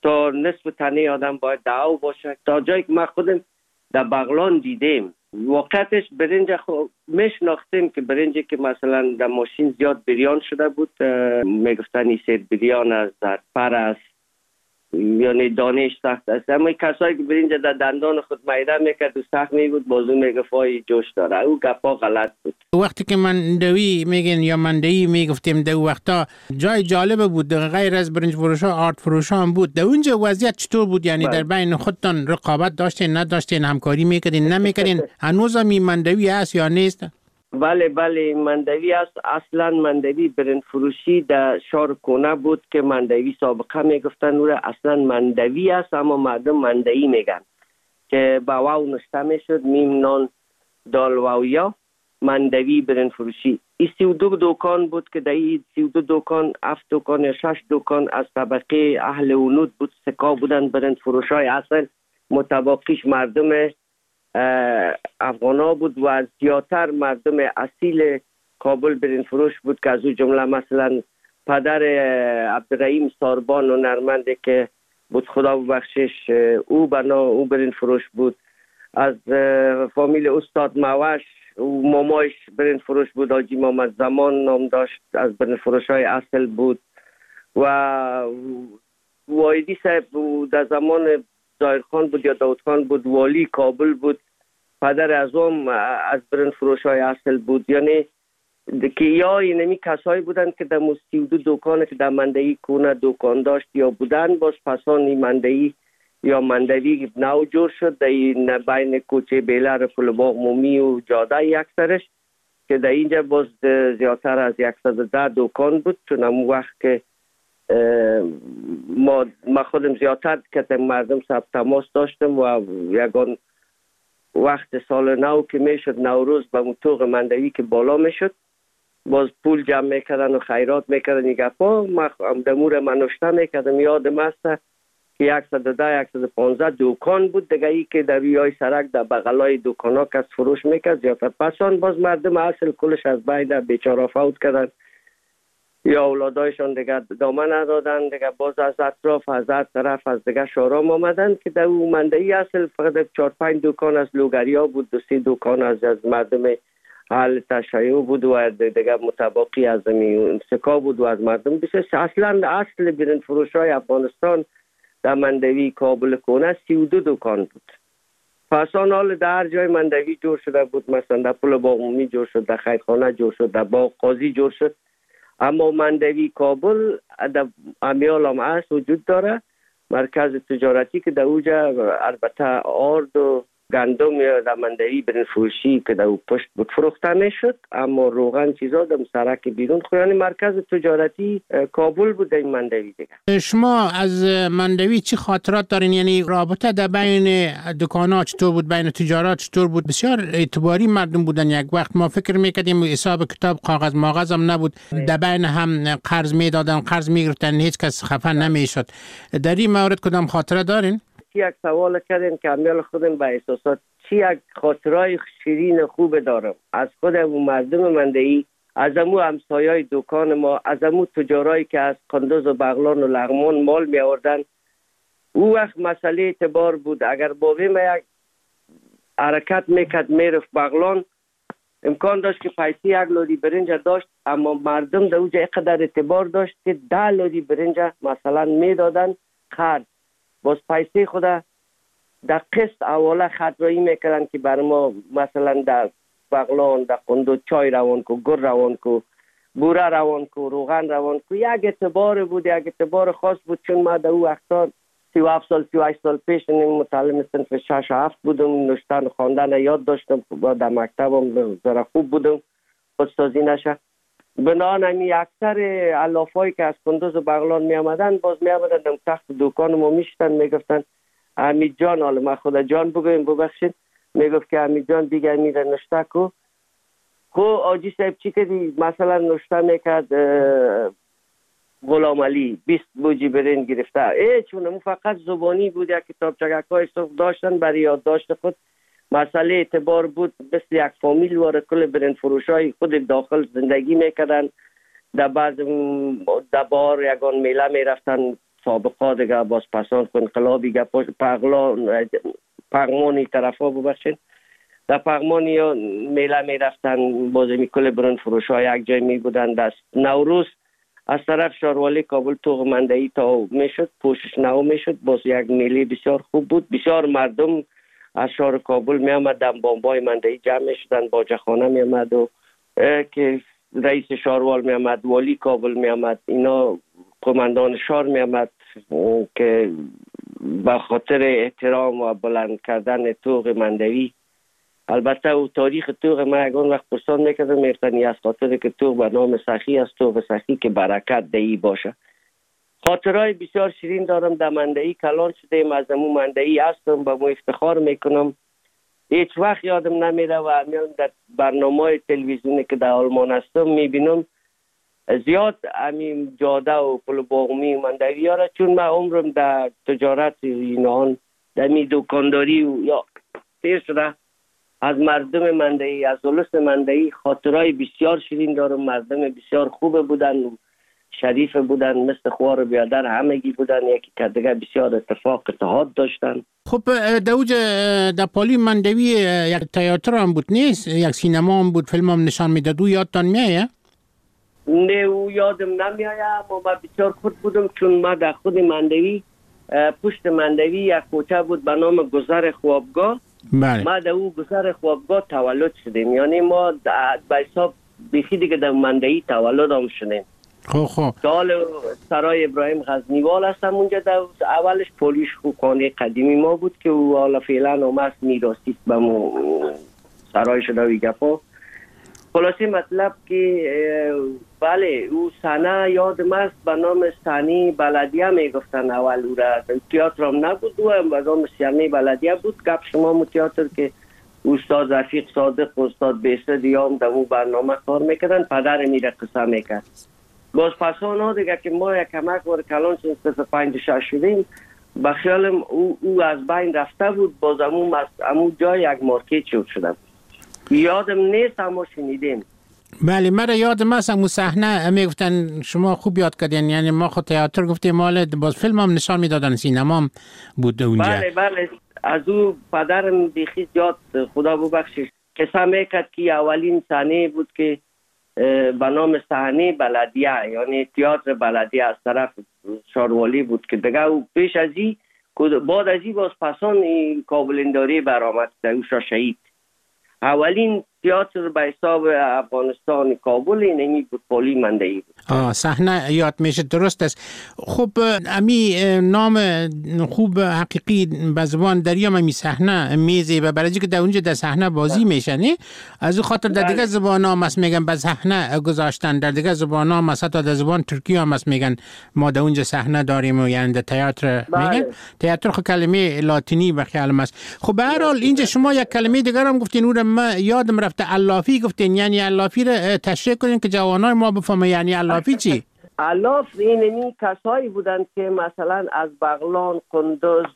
تا نصف تنه آدم باید دعو باشه. تا جایی که ما خودم در بغلان دیدیم واقعیتش برنج میشناختیم که برنجی که مثلا در ماشین زیاد بریان شده بود، میگفتن سید بریان است، در پر است، یعنی دانش سخت است. اما کسایی که برنج در دندان خود میده میکرد و سخت میبود بازو میگفای جوش داره، او گپا غلط بود. وقتی که مندوی میگن یا مندهی میگفتیم در وقتا جای جالب بود، غیر از برنج فروش ها آرد فروش هم بود. در اونجا وضعیت چطور بود؟ یعنی در بین خودتان رقابت داشتین نداشتین، همکاری میکردین نمیکردین؟ هنوز هم این مندوی هست یا نیست؟ بله مندوی است. اصلا مندوی برنج فروشی در شهر کونه بود که مندوی سابقه میگفتن اون اصلا مندوی است، اما مردم مندوی میگن که با واو نشته میشد، میم نان دال واویا، مندوی برنج فروشی. این 32 دکان بود که در این 32 دکان 7 دکان یا 6 دکان از طبقه اهل ونود بود، سکا بودن برنج فروش های اصل، متباقیش مردم افغانا بود و زیادتر مردم اصیل کابل برنج فروش بود که از او جمله مثلا پدر عبدالرحیم ساربان و نرمنده که بود خدا ببخشش، او برنج فروش بود. از فامیل استاد موش و مامایش برنج فروش بود، حاجی محمد زمان نام داشت، از برنج فروش های اصل بود. و وایدی صاحب در زمان ظاهرخان بود یا داود خان بود، والی کابل بود، پدر ازم از برنج فروش های اصل بود. یعنی که یا اینمی کسایی بودن که در 32 دکان که در مندهی کونه دکان داشت یا بودن، باز پسانی مندهی یا مندوی نو جور شد در این بین کوچه بیلر پلباغ مومی و جاده یکسرش که در اینجا باز زیادتر از 110 دکان بود. چون همون وقت که ما خودم زیادتر که مردم سب تماس داشتم و یکان وقت سال نو که میشد نوروز به مطوق مندوی که بالا میشد باز پول جمع میکردن و خیرات میکردن. نگه پا دمور منوشته میکردم، یادم است که 110-115 دکان بود دیگه، ای که در روی سرک در بغلای دکان ها کس فروش میکرد زیادتر. پسان باز مردم اصل کلش از بین بیچاره فوت کردن یا اولادایشان دیگه دامن ندادن دیگه، باز از اطراف از هر طرف از دیگه شارام آمدن که در اون مندهی اصل فقط 4-5 دکان از لوگریا بود، 2-3 دکان از مردم حال تشیع بود و دیگه متباقی از سکا بود و از مردم بسیار. اصلا اصل برنج فروش های افغانستان در مندوی کابل کونه 32 دکان بود. پسان حال در هر جای مندوی جور شده بود، مثلا در پل باغ عمومی جور شد، در خیرخانه جور شد، در باغ قاضی جور شد. اما مندوی کابل در امیال هم هست وجود داره، مرکز تجارتی که در اوجا البته آرد و گندم یا در مندوی برنج فروشی که در او پشت بود فروخته میشد، اما روغن چیزا در سرک بیرون یعنی مرکز تجارتی کابل بود در این مندوی دیگه. شما از مندوی چی خاطرات دارین؟ یعنی رابطه در بین دکانا چطور بود، بین تجارات چطور بود؟ بسیار اعتباری مردم بودن. یک وقت ما فکر میکردیم حساب کتاب کاغذ ماغذ هم نبود، در بین هم قرض میدادن، قرض میگرفتن، هیچ کس خفه نمیشد. در این مورد کدام خاطره دارین؟ یک سوال کردین که امیال خودم به احساسات چی یک خاطرهای شیرین خوب دارم از خودم و مردم مندهی، از امو همسایای دکان ما، از امو تجارایی که از قندوز و بغلان و لغمان مال می آوردن. او وقت مسئله اعتبار بود. اگر بابی ما یک حرکت میکرد میرفت بغلان، امکان داشت که پیسی 1 لودی برنج داشت، اما مردم در اوجا اینقدر اعتبار داشت که 10 لودی برنج مثلا میدادن خرج، باز پیسه خدا در قسط اوله خطرایی میکردن که بر ما مثلا در بغلان در قندوز چای روان کو، گر روان کو، بوره روان کو، روغن روان کو. یک اعتبار بود، یک اعتبار خاص بود. چون ما در او وقتا 37 سال 38 سال پیش متعلم صنف 6 و 7 بودم، نوشتن و خواندن یاد داشتم، در مکتبم ذره خوب بودم، خودسازی نشه. بنابراین اکثر علافایی که از قندوز و بغلان می آمدن باز می آمدن در تخت دکان ما میشتن، میگفتن حمید جان، حالا ما خدا جان بگویم ببخشید، میگفت که حمید جان دیگه میره نشته کو. خو آجی صاحب چی کردی؟ مثلا نشته میکرد غلام علی 20 بوجی برنج گرفته، چون مو فقط زبانی بود، یک کتاب چگکای صف داشتن برای یادداشت خود. مسئله اعتبار بود، مثل یک فامیل واره کل برنج فروشای خود داخل زندگی میکردن. در بعض دبار یگان میله میرفتن، سابقا دیگه باز پسان انقلابی پغمانی طرف ها ببخشید در پغمانی یا میله می رفتن باز میکل برون فروش ها یک جای می بودن. دست نوروز از طرف شاروالی کابل توغ مندهی تا می شد، پوشش نو می شد، باز یک میله بسیار خوب بود. بسیار مردم از شهر کابل می آمدن، بامبای مندهی جمع می شدن، باجخانه می آمد و که رئیس شاروال می آمد، والی کابل می آمد، اینا قماندان شهر می آمد که با خاطر احترام و بلند کردن توغ مندوی. البته او تاریخ توغ ما یکان وقت پرسان میکردم میفتنی از خاطر که توغ به نام سخی است، توغ سخی که برکت دهی باشه. خاطرهای بسیار شیرین دارم در مندهی کلان شدیم، از امو مندهی هستم، به مو افتخار میکنم. هیچ وقت یادم نمیره و همیان در برنامه تلویزیونی که در آلمان هستم میبینم زیاد همین جاده و پل باغمی مندهی ها را، چون من عمرم در تجارت اینان در می دکانداری و یا تیر شده از مردم مندهی، از اولس مندهی خاطرهای بسیار شیرین دارم. مردم بسیار خوب بودن و شریف بودن، مثل خوار بیادر همگی بودن، یکی که دیگه بسیار اتحاد داشتن. خب در پالی مندوی یک تئاتر هم بود نیست؟ یک سینما هم بود، فیلم هم نشان میداد، او یادتان میایه؟ نه او یادم نمیایه، اما من بسیار خود بودم چون ما در خود مندوی پشت مندوی یک کوچه بود به نام گذر خوابگاه. بله. ما در او گذر خوابگاه تولد شدیم، یعنی ما به حساب بیخی دیگه در مندوی تولد هم شدیم. خب دال سرای ابراهیم غزنیوال هستم اونجا. در اولش پولیش خانه قدیمی ما بود که او حالا فعلا هم هست میراثی به مو سرای شده وی گپا. خلاصی مطلب که بله او سنه یادم است به نام سنی بلدیه میگفتن اول او را. تئاتر هم نبود و به نام سنی بلدیه بود. گپ شما مو تئاتر که استاد رفیق صادق و استاد بیسته دیام در اون برنامه کار میکردن، پدر میره قصه میکرد. باز پسان ها دیگه که ما یک کمک ور کلان چون 5-6 شدیم به خیالم او از بین رفته بود. باز امو جای یک مارکت شده بود، یادم نیست اما شنیدیم. بله مرا یادم است اون صحنه میگفتن، شما خوب یاد کردین، یعنی ما خود تئاتر گفتیم مال باز فیلم هم نشان میدادن، سینما هم بود اونجا. بله از او پدرم بیخی زیاد خدا ببخشش قصه میکرد که اولین صحنه بود که به نام صحنه بلدیه، یعنی تئاتر بلدیه از طرف شاروالی بود که دیگه او پیش از این بعد از این باز پسان کابلنداری برآمد اوش را شهید. اولین تئاتر به حساب افغانستان کابل اینمی بود، پالی مندهی بود. صحنه یاد میشه، درست است. خب امی نام خوب حقیقی به زبان دریا امی صحنه میزه و برای که در اونجا در صحنه بازی میشه نه، از اون خاطر در دیگه زبان ها مس میگن به صحنه گذاشتن، در دیگه زبان ها مثلا در زبان ترکی هم مس میگن ما در اونجا صحنه داریم و یعنی در تئاتر میگن. تئاتر خب کلمه لاتینی به خیال است. خب به هر حال اینجا شما یک کلمه دیگر هم گفتین، اون ما یادم رفته علافی گفتین، یعنی علافی رو تشریح کنین که جوانای ما بفهمه یعنی علافی چی؟ علاف این کسایی بودند که مثلا از بغلان، قندوز،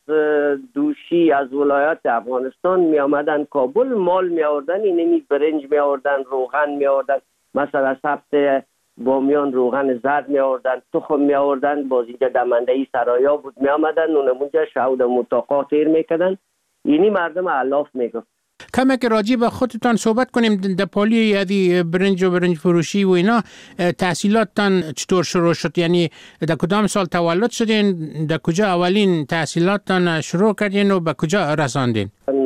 دوشی از ولایات افغانستان می آمدن کابل، مال می آوردن، اینمی برنج می آوردن، روغن می آوردن، مثلا سبت بامیان روغن زرد می آوردن، تخم می آوردن، بازیجا دمندهی سرایا بود می آمدن، اونمونجا شهود متاقا تیر می کردن. اینی مردم علاف می گفت. کمی که راجع به خودتان صحبت کنیم، در پالی یعنی برنج و برنج فروشی و اینا تحصیلاتتان چطور شروع شد؟ یعنی در کدام سال تولد شدین؟ در کجا اولین تحصیلاتتان شروع کردین و به کجا رساندین؟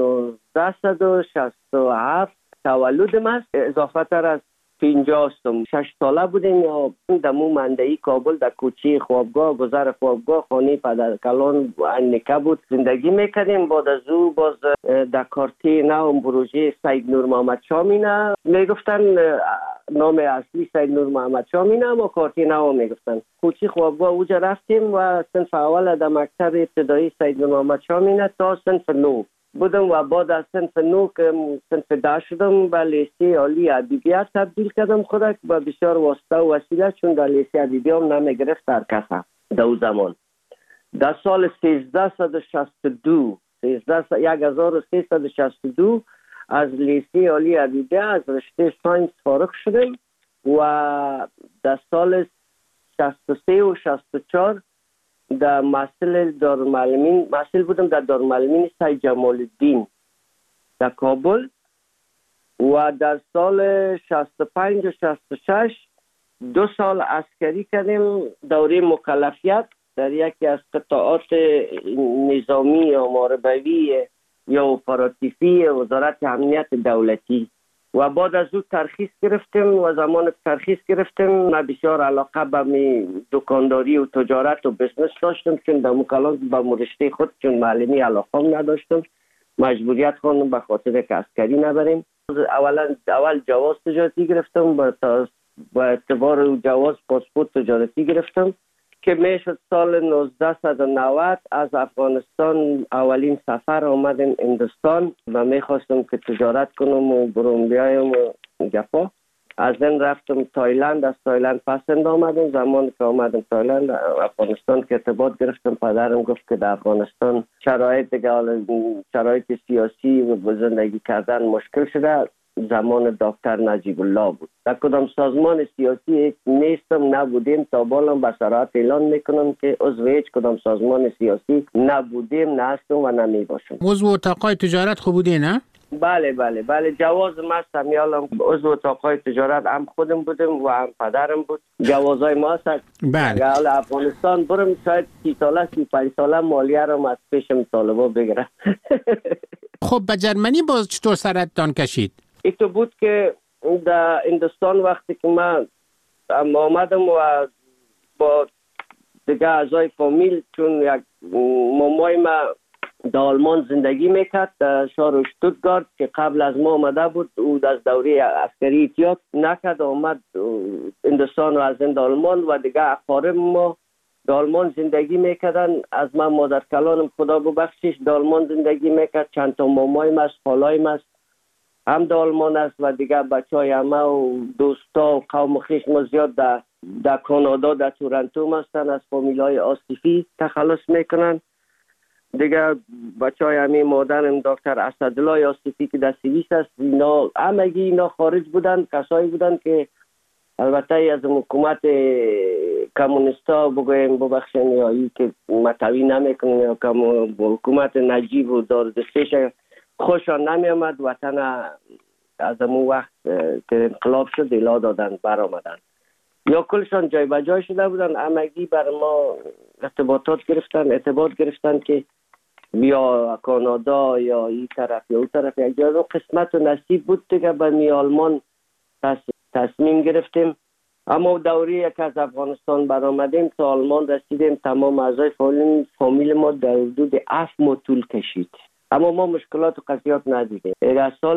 1967 تولدم است، اضافه تر از 50 6 ساله بودیم. در مو مندهی کابل در کوچه خوابگاه گذر خوابگاه خانه پدر کلان انکه بود زندگی میکردیم. بعد از او باز در کارتی نو پروژه سید نور محمد شامینه میگفتن، نام اصلی سید نور محمد شامینه اما کارتی نو میگفتن. کوچه خوابگاه اوجا رفتیم و صنف اول در مکتب ابتدایی سید نور محمد شامینه تا صنف 9 بودم و بعد از صنف 9 که صنف 10 شدم به لیسه عالی ادبیات تبدیل کردم خودک با بسیار واسطه و وسیله، چون در لیسه ادبیات هم نمیگرفت در کسا در او زمان. در سال 1362 از لیسه عالی ادبیات از رشته ساینس فارغ شدم و در سال 63 و 64 در محصل دارالمعلمین محصل بودم، در دارالمعلمین سید جمال الدین در کابل و در سال 65 و 66 2 سال عسکری کردیم دوره مکلفیت در یکی از قطاعات نظامی یا محاربوی یا اپراتیفی وزارت امنیت دولتی و بعد از او ترخیص گرفتیم و زمان ترخیص گرفتیم من بسیار علاقه به دکانداری و تجارت و بزنس داشتم چون در مکالمه با رشته خود چون معلمی علاقه نداشتم مجبوریت خواندم به خاطر که عسکری نبریم. اول جواز تجارتی گرفتم با اعتبار جواز پاسپورت تجارتی گرفتم که میشد سال 1990 از افغانستان اولین سفر آمدم هندوستان و میخواستم که تجارت کنم و برم بیایم و گپا. از این رفتم تایلند، از تایلند پسند آمدم. زمان که آمدم تایلند افغانستان که ارتباط گرفتم پدرم گفت که در افغانستان شرایط سیاسی و زندگی کردن مشکل شده. زمان دکتر نجیب الله بود. در کدام سازمان سیاسی نیستم نبودیم تا بالام به صراحت اعلان میکنم که عضو هیچ کدام سازمان سیاسی نبودیم نه هستم و نمی باشم. عضو اتاقای تجارت خوب بودی نه؟ بله جواز ما سمیالم عضو اتاقای تجارت هم خودم بودم و هم پدرم بود. جوازای ما هست. بله. افغانستان برم شاید 30 ساله 35 ساله مالیه رو از پیشم طالبا بگیرم. خب به جرمنی باز چطور سرتان کشید؟ ایتو بود که در هندوستان وقتی که من آمدم و با دیگه اعضای فامیل چون یک مامای ما در آلمان زندگی میکرد در شهر شتوتگارت که قبل از ما آمده بود او از دوره عسکری احتیاط نکرد آمد هندوستان و از این آلمان و دیگه اقارب ما در آلمان زندگی میکردن. از من مادر کلانم خدا ببخشش در آلمان زندگی میکرد. چند تا مامایم است خالایم است هم در آلمان است و دیگه بچهای همه و دوستا و قوم خویش ما زیاد در کانادا در تورنتو هستن از فامیلای آصفی تخلص میکنن. دیگه بچهای همه مادرم دکتر اسدالله آصفی که در سوئیس است اینا همگی اینا خارج بودن کسایی بودن که البته از حکومت کمونیستا بگویم ببخشن یا ای که متوی نمیکنن یا حکومت نجیب و داردستیش خوشان نمی آمد. وطن از امون وقت که انقلاب شد الا دادن بر آمدن یا کلشان جای بجای شده بودن. همگی بر ما ارتباط گرفتن که بیا کانادا یا این طرف یا اون طرف یک جای قسمت و نصیب بود دیگه به می آلمان تصمیم گرفتیم. اما دوره یک از افغانستان برآمدیم تا آلمان رسیدیم تمام اعضای فامیل ما در حدود 7 ماه طول کشید اما ما مشکلات و قضیات ندیدیم. در سال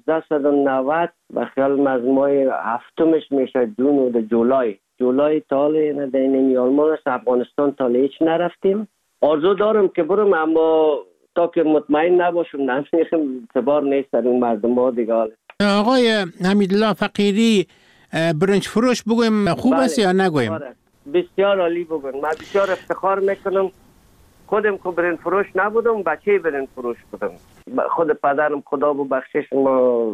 1990 به خیال از ماه هفتمش میشه جون و جولای تاله ندینیم آلمان است افغانستان تاله هیچ نرفتیم. آرزو دارم که برم اما تا که مطمئن نباشم نمیخیم اعتبار نیست در این مردم ها دیگه. آقای حمیدالله فقیری برنج فروش بگویم خوب است یا نگویم؟ بسیار عالی بگویم. من بسیار افتخار میکنم خودم که برنج فروش نبودم بچه برنج فروش بودم. خود پدرم خدا ببخشش ما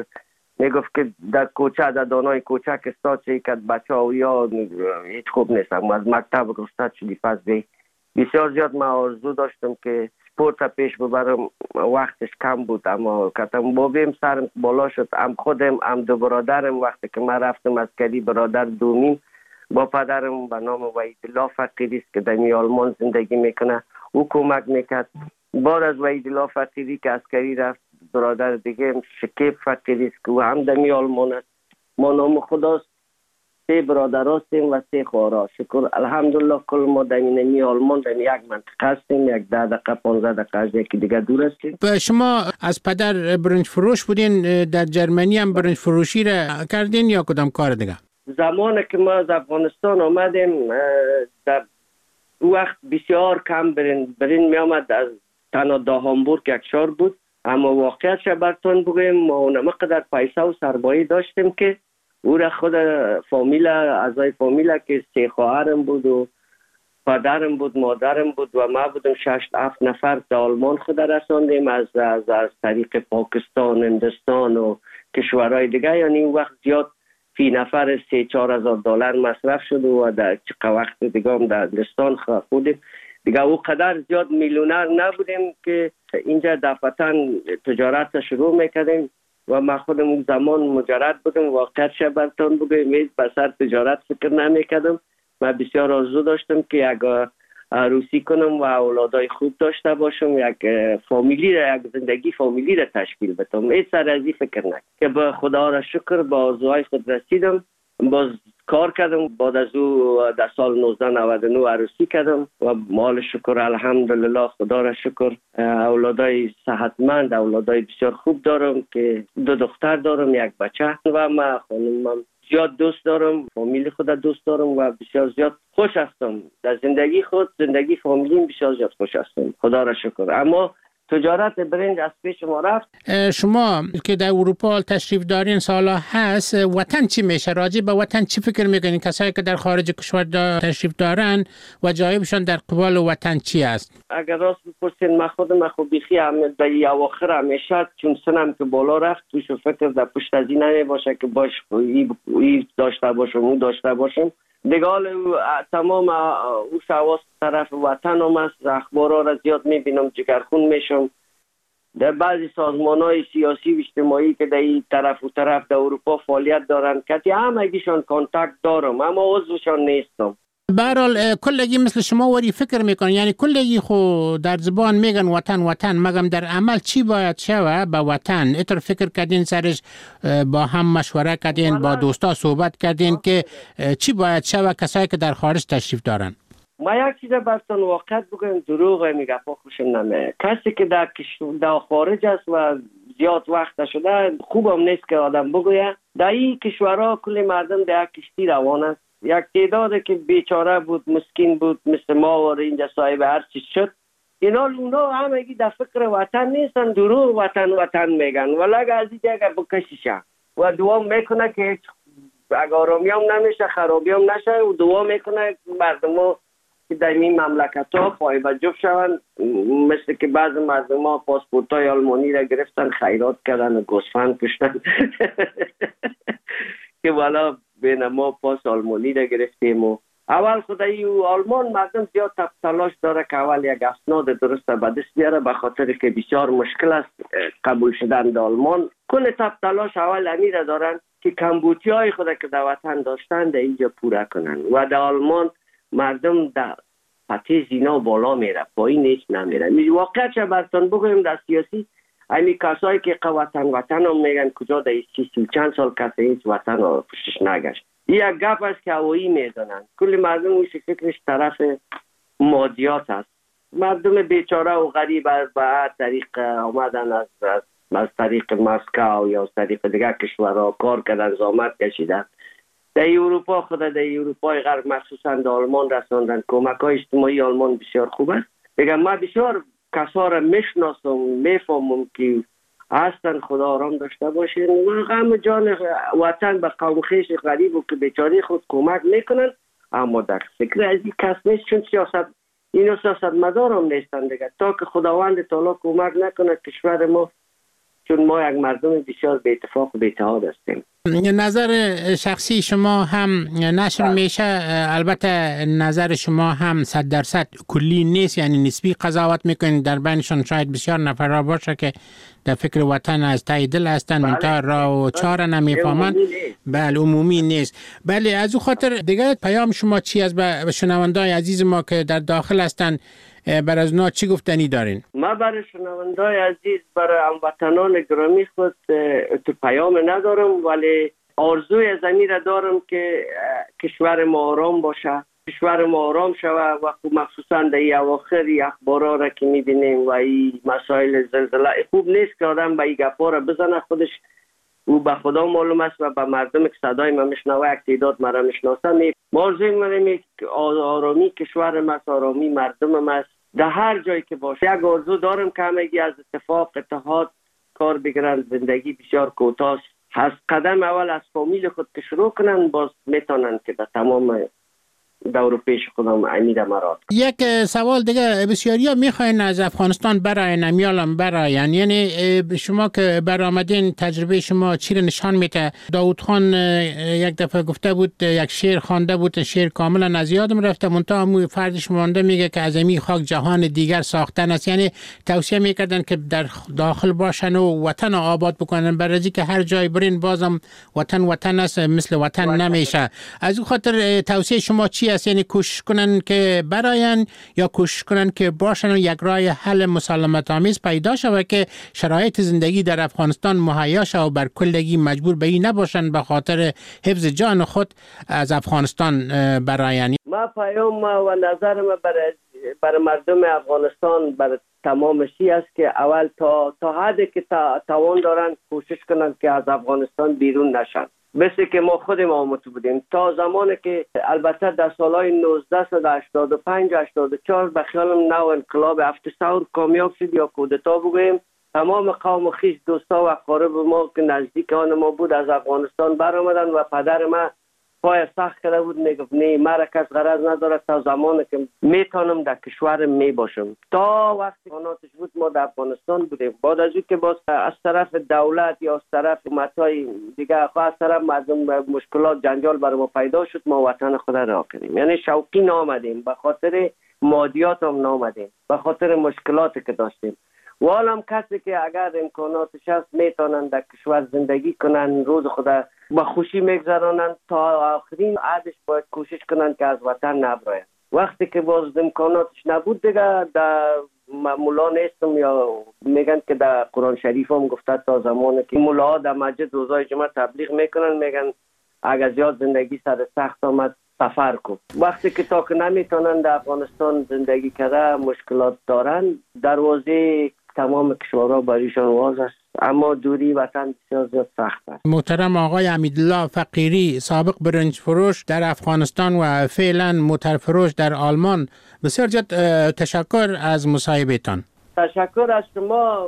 میگفت که در کوچه در دانای کوچه که استاد چه که بچه ها یا هیچ خوب نیستم از مکتب استاد شدی فضلی بسیار زیاد من آرزو داشتم که سپورت پیش ببرم وقتش کم بود اما کتم بابیم سرم بالا شد هم خودم هم دو برادرم وقتی که من رفتم عسکری برادر دومیم با پدرم به نام وحیدالله فقیری است که در آلمان زندگی میکنه او کمک میکرد. بعد از وحیدالله فقیری که عسکری رفت برادر دیگه شکیب فقیری است که هم در آلمان است. ما نام خداست 3 برادر هستیم و 3 خواهر. شکر الحمدلله کل ما در این آلمان در یک منطقه هستیم 10 دقیقه 15 دقیقه از یکی دیگه دور هستیم. شما از پدر برنج فروش بودین در جرمنی هم برنج فروشی را کردین یا کدام کار دیگه؟ زمانی که ما از افغانستان آمدیم در وقت بسیار کم برین می آمد از تنها دا هامبورگ یک شهر بود اما واقعیتش براتون بگویم ما نمقدر پیسه و سرمایه داشتیم که او را خود فامیل اعضای فامیل که 3 خواهرم بود و پدرم بود مادرم بود و ما بودم 6-7 نفر در آلمان خود رساندیم از طریق پاکستان هندوستان و کشورهای دیگه. یعنی اون وقت زیاد فی نفر 3-4 هزار دلار مصرف شد و در چه وقت دیگه هم در انگلستان خودیم دیگه او قدر زیاد میلیونر نبودیم که اینجا دفعتاً تجارت شروع میکردیم و ما خودم اون زمان مجرد بودم. واقعیت براتون بگم بسر تجارت فکر نمیکردم. من بسیار آرزو داشتم که یک عروسی کنم و اولادای خوب داشته باشم، یک زندگی فامیلی را تشکیل بدم. این سر از این فکر نکردم که به خدا را شکر با آرزوهای خود رسیدم. باز کار کردم. بعد از او در سال 1999 عروسی کردم و مال شکر الحمدلله خدا را شکر اولادای صحتمند، اولادای بسیار خوب دارم که 2 دختر دارم، 1 بچه و من خانمم زیاد دوست دارم، فامیلی خود دوست دارم و بسیار زیاد خوش هستم در زندگی خود، زندگی فامیلیم بسیار زیاد خوش هستم خدا را شکر. اما تجارت برنج از پیش ما رفت. شما که در اروپا تشریف دارین سالا هست، وطن چی میشه؟ راجع به وطن چی فکر میکنین؟ کسایی که در خارج کشور تشریف دارن و جایبشان در قبال وطن چی است؟ اگر راست بپرسین من خودم بیخی در اواخر همیشه چون سنم که بالا رفت توش فکر در پشت از این نمیباشه که باش ای داشته باشم اون داشته باشم دیگه. تمام او شواست طرف وطن هم است. اخبارها را زیاد میبینم، جگرخون میشم. در بعضی سازمان های سیاسی و اجتماعی که در این طرف و طرف در اروپا فعالیت دارن کتی همگیشان کانتکت دارم اما عضوشان نیستم. برحال کلگی مثل شما وری فکر میکنن، یعنی کلگی خو در زبان میگن وطن وطن، مگم در عمل چی باید شوه به وطن؟ ایتر فکر کردین سرش با هم مشوره کردین، با دوستا صحبت کردین که چی باید شوه کسایی که در خارج تشریف دارن؟ ما یک چیز براتون واقعیت بگم، دروغ میگه خوشم نمیاد. کسی که در خارج است و زیاد وقت شده خوبم نیست که آدم بگویه. در این کشورها کلی مردم در یک کشتی روان است. یک تعداد که بیچاره بود، مسکین بود، مثل ما و اینجا صاحب هر چیز شد. اونا همگی در فکر وطن نیستن، دروغ وطن میگن. ولی از این جگه بکشیشن و دعا میکنه که اگر آرامی هم نمیشه، خرابی هم نشه و دعا میکنه مردم ها که در این مملکت ها فایبه جب شوند. مثل که بعض مردم ها پاسپورت های آلمانی را گرفتن، خیرات کردن و گوسفند کشتن که والا بین ما پاس آلمانی را گرفتیم. و اول خدایی آلمان مردم زیاد تلاش داره که اول یک اسناد درست به دست بیاره، به خاطر که بسیار مشکل است قبول شدن در آلمان. کل تلاش اول امی را دارن که کمبودی های خود که در وطن داشتن در اینجا پوره کنن و در آلمان مردم در پته زینا بالا میره، پایین نیست نمیره. واقعا چه براتون بگویم در سیاسی همین کسایی که وطن هم میگن کجا در چند سال کسی هیچ وطن رو پشتش نگشت. یک گپ است که هوایی میزنن. کل مردم اوش فکرش طرف مادیات است. مردم بیچاره و غریب به هر طریق آمدن از طریق مسکو یا از طریق دیگر کشورها کار کردن، زحمت کشیدن. در اروپا خود در اروپای غرب مخصوصا در آلمان رساندن. کمک‌های اجتماعی آلمان بسیار خوب است. بگم من بسیار کسا را میشناسم، میفهمم که هستن، خدا آرام داشته باشین و غم جان وطن به قوم خیش غریب و که بیچاره خود کمک میکنن. اما در فکر از این کس نیست، چون سیاست مدار هم نیستن دیگه. تا که خداوند تعالی کمک نکنه کشور ما، چون ما یک مردم بسیار به اتفاق و به اتحاد هستیم. نظر شخصی شما هم نشر میشه، البته نظر شما هم 100% کلی نیست، یعنی نسبی قضاوت میکنید. در بینشان شاید بسیار نفرها باشه که در فکر وطن از ته دل هستن، منتها راه و چاره نمیفهمند. بله عمومی نیست. بله از او خاطر دیگه پیام شما چی از به شنوندای عزیز ما که در داخل هستن بر از اونا چی گفتنی دارین؟ ما برای شنوندای عزیز، برای هموطنان گرامی خود تو پیام ندارم، ولی آرزوی زمین را دارم که کشور ما آرام باشه، کشور ما آرام شوه و مخصوصا در این اواخر اخبارها را که میبینیم و این مسائل زلزله خوب نیست که آدم به این گپا را بزنه. خودش او به خدا معلوم است و به مردم که صدای ما میشنوه، یک تعداد مرا میشناسن. آرزوی من که آرامی کشور ما، آرامی مردم ما در هر جایی که باشه. یک آرزو دارم که همگی از اتفاق اتحاد کار بگیرن. زندگی بسیار کوتاه است. قدم اول از فامیل خود که شروع کنن، باز میتونن که در تمام دور پیش خودم امید مراد. یک سوال دیگه، بسیاریا میخواین از افغانستان براین، امیالم براین، یعنی شما که برآمدین تجربه شما چی رو نشان میده؟ داوود خان یک دفعه گفته بود، یک شعر خوانده بود، شعر کاملا از یادم رفته، منتها مو فردش مونده، میگه که از این خاک جهان دیگر ساختن است. یعنی توصیه میکردن که در داخل باشن و وطن آباد بکنن، برای که هر جای برین بازم وطن است، مثل وطن نمیشه. از اون خاطر توصیه شما چی است؟ یعنی کوشش کنن که براین یا کوشش کنن که باشن و یک راه حل مسالمت آمیز پیدا شود که شرایط زندگی در افغانستان مهیا شود و بر کلگی مجبور به این نباشن به خاطر حفظ جان خود از افغانستان براین؟ ما پیام و نظر ما برای مردم افغانستان برای تمام شی است که اول تا حدی که توان دارن کوشش کنن که از افغانستان بیرون نشن. مثل که ما خودم آمده بودیم تا زمانی که البته در سالهای 1985 84 به خیالم نو انقلاب 7 ثور کامیاب شد یا کودتا بگویم، تمام قوم و خویش دوستا و اقارب ما که نزدیک آن ما بود از افغانستان برآمدن و پدر ما پای سخت کرده بود، میگفت نه مرا کس غرض نداره تا زمانی که میتونم در کشور می باشم. تا وقتی قاناتش بود ما در افغانستان بودیم. بعد از اون که باز از طرف دولت یا از طرف حکومت‌های دیگه از طرف مردم مشکلات جنجال برای ما پیدا شد، ما وطن خود را کردیم. یعنی شوقی نامدیم، به خاطر مادیات هم نامدیم، به خاطر مشکلاتی که داشتیم. و حالا کسی که اگر امکاناتش هست میتونن در کشور زندگی کنن، روز خود با خوشی میگذرانن، تا آخرین عادش باید کوشش کنن که از وطن نبراین. وقتی که باز امکاناتش نبود دیگه در مولا نیستم یا میگن که در قرآن شریف هم گفته تا زمانی که مولا در مسجد روزای جمعه تبلیغ میکنن، میگن اگر زیاد زندگی سر سخت آمد سفر کن. وقتی که تا که نمیتونن در افغانستان زندگی کرده، مشکلات دارن، دروازه تمام کشورها بریشان واز است، اما دوری وطن بسیار زیاد سخت است. محترم آقای امیدالله فقیری، سابق برنج فروش در افغانستان و فعلا موتر فروش در آلمان، بسیار زیاد تشکر از مصاحبهتان. تشکر از شما.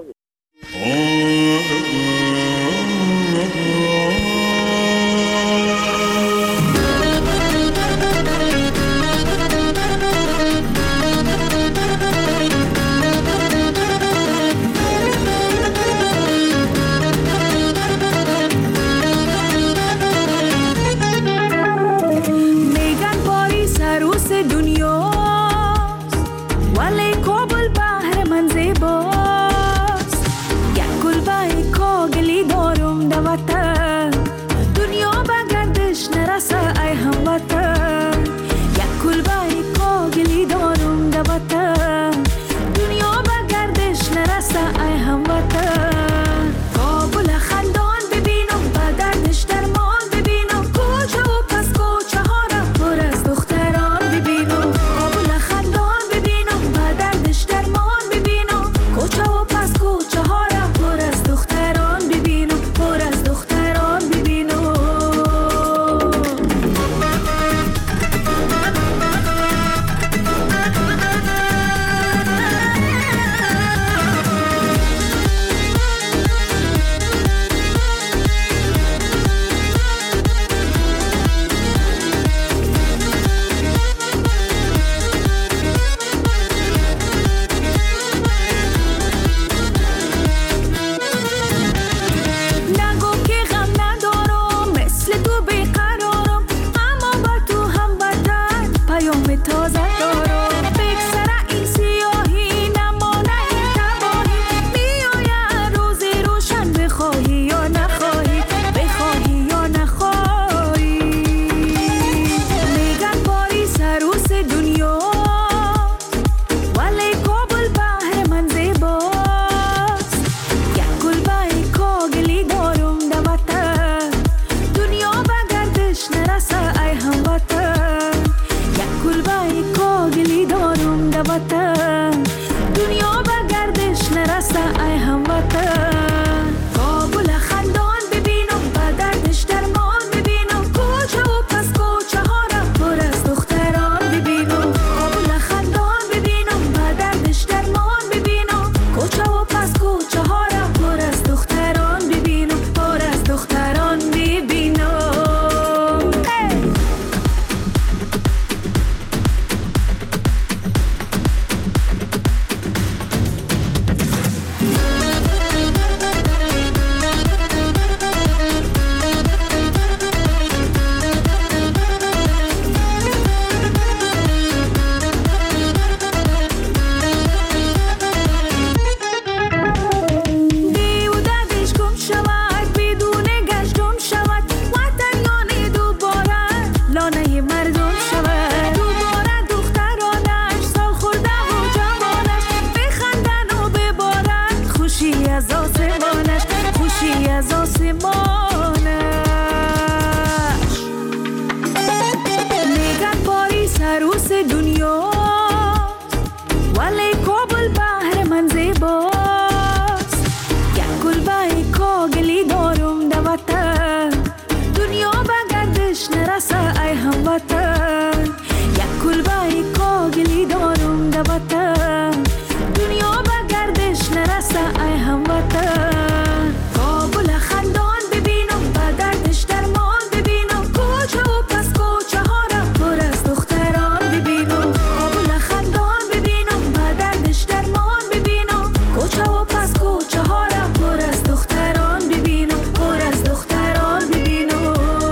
نرسه ای هموطن، یک کلبه کاغلی دارم در وطن، دنیا به گردش نرسه ای هموطن. کابل خندان ببینم به دردش درمان ببینم، کوچه و پس کوچه ها را پر از دختران ببینم. کابل خندان ببینم به دردش درمان ببینم، کوچه و پس کوچه ها را پر از دختران ببینم، پر از دختران ببینم.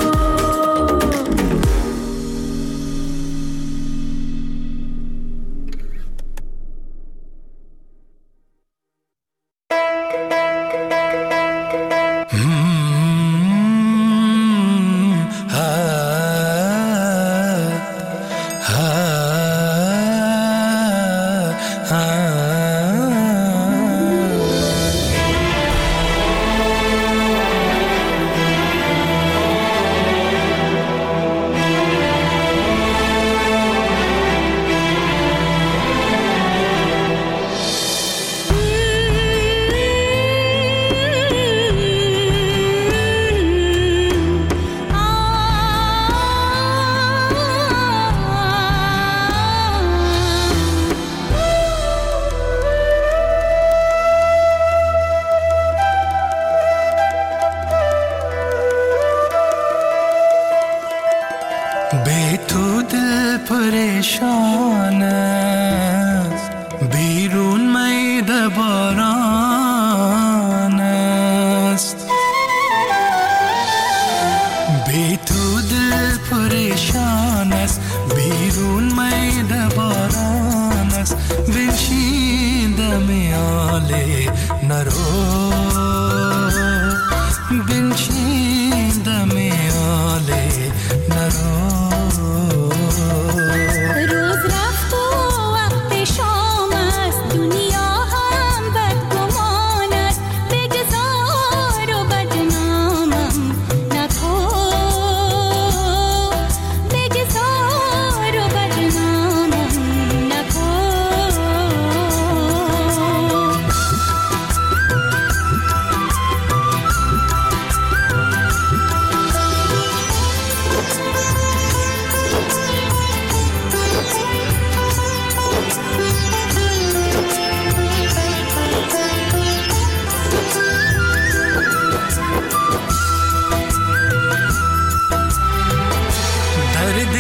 بی تو دل پریشان است، بیرون میده باران است. بی تو دل پریشان است، بیرون میده باران است. بنشین دم آله نرو، بنشین دم آله نرو. روز رفت و وقت شام است، دنیا هم بدگمان است. بگذار و بدنامم نکن، بگذار و بدنامم نکن. درد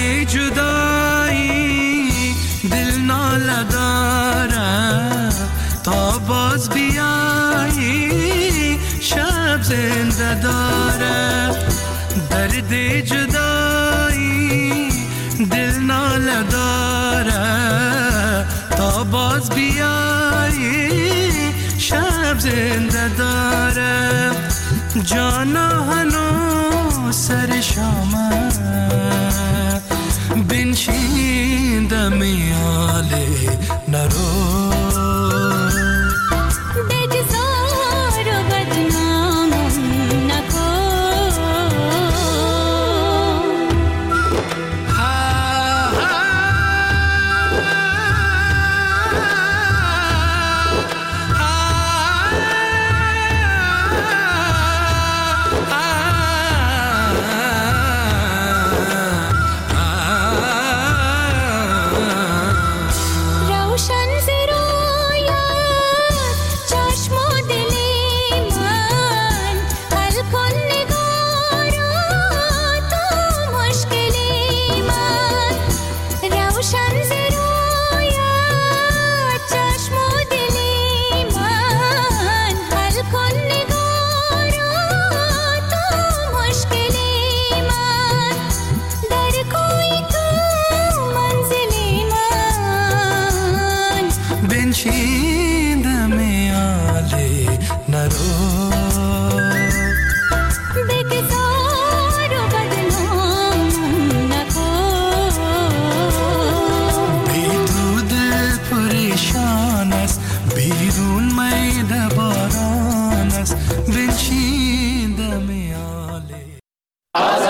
جدایی دل ناله داره، تا باز بیایی شب زنده داره. درد جدایی دل ناله داره، تا باز بیایی شب زنده داره. جانا هنو سر شام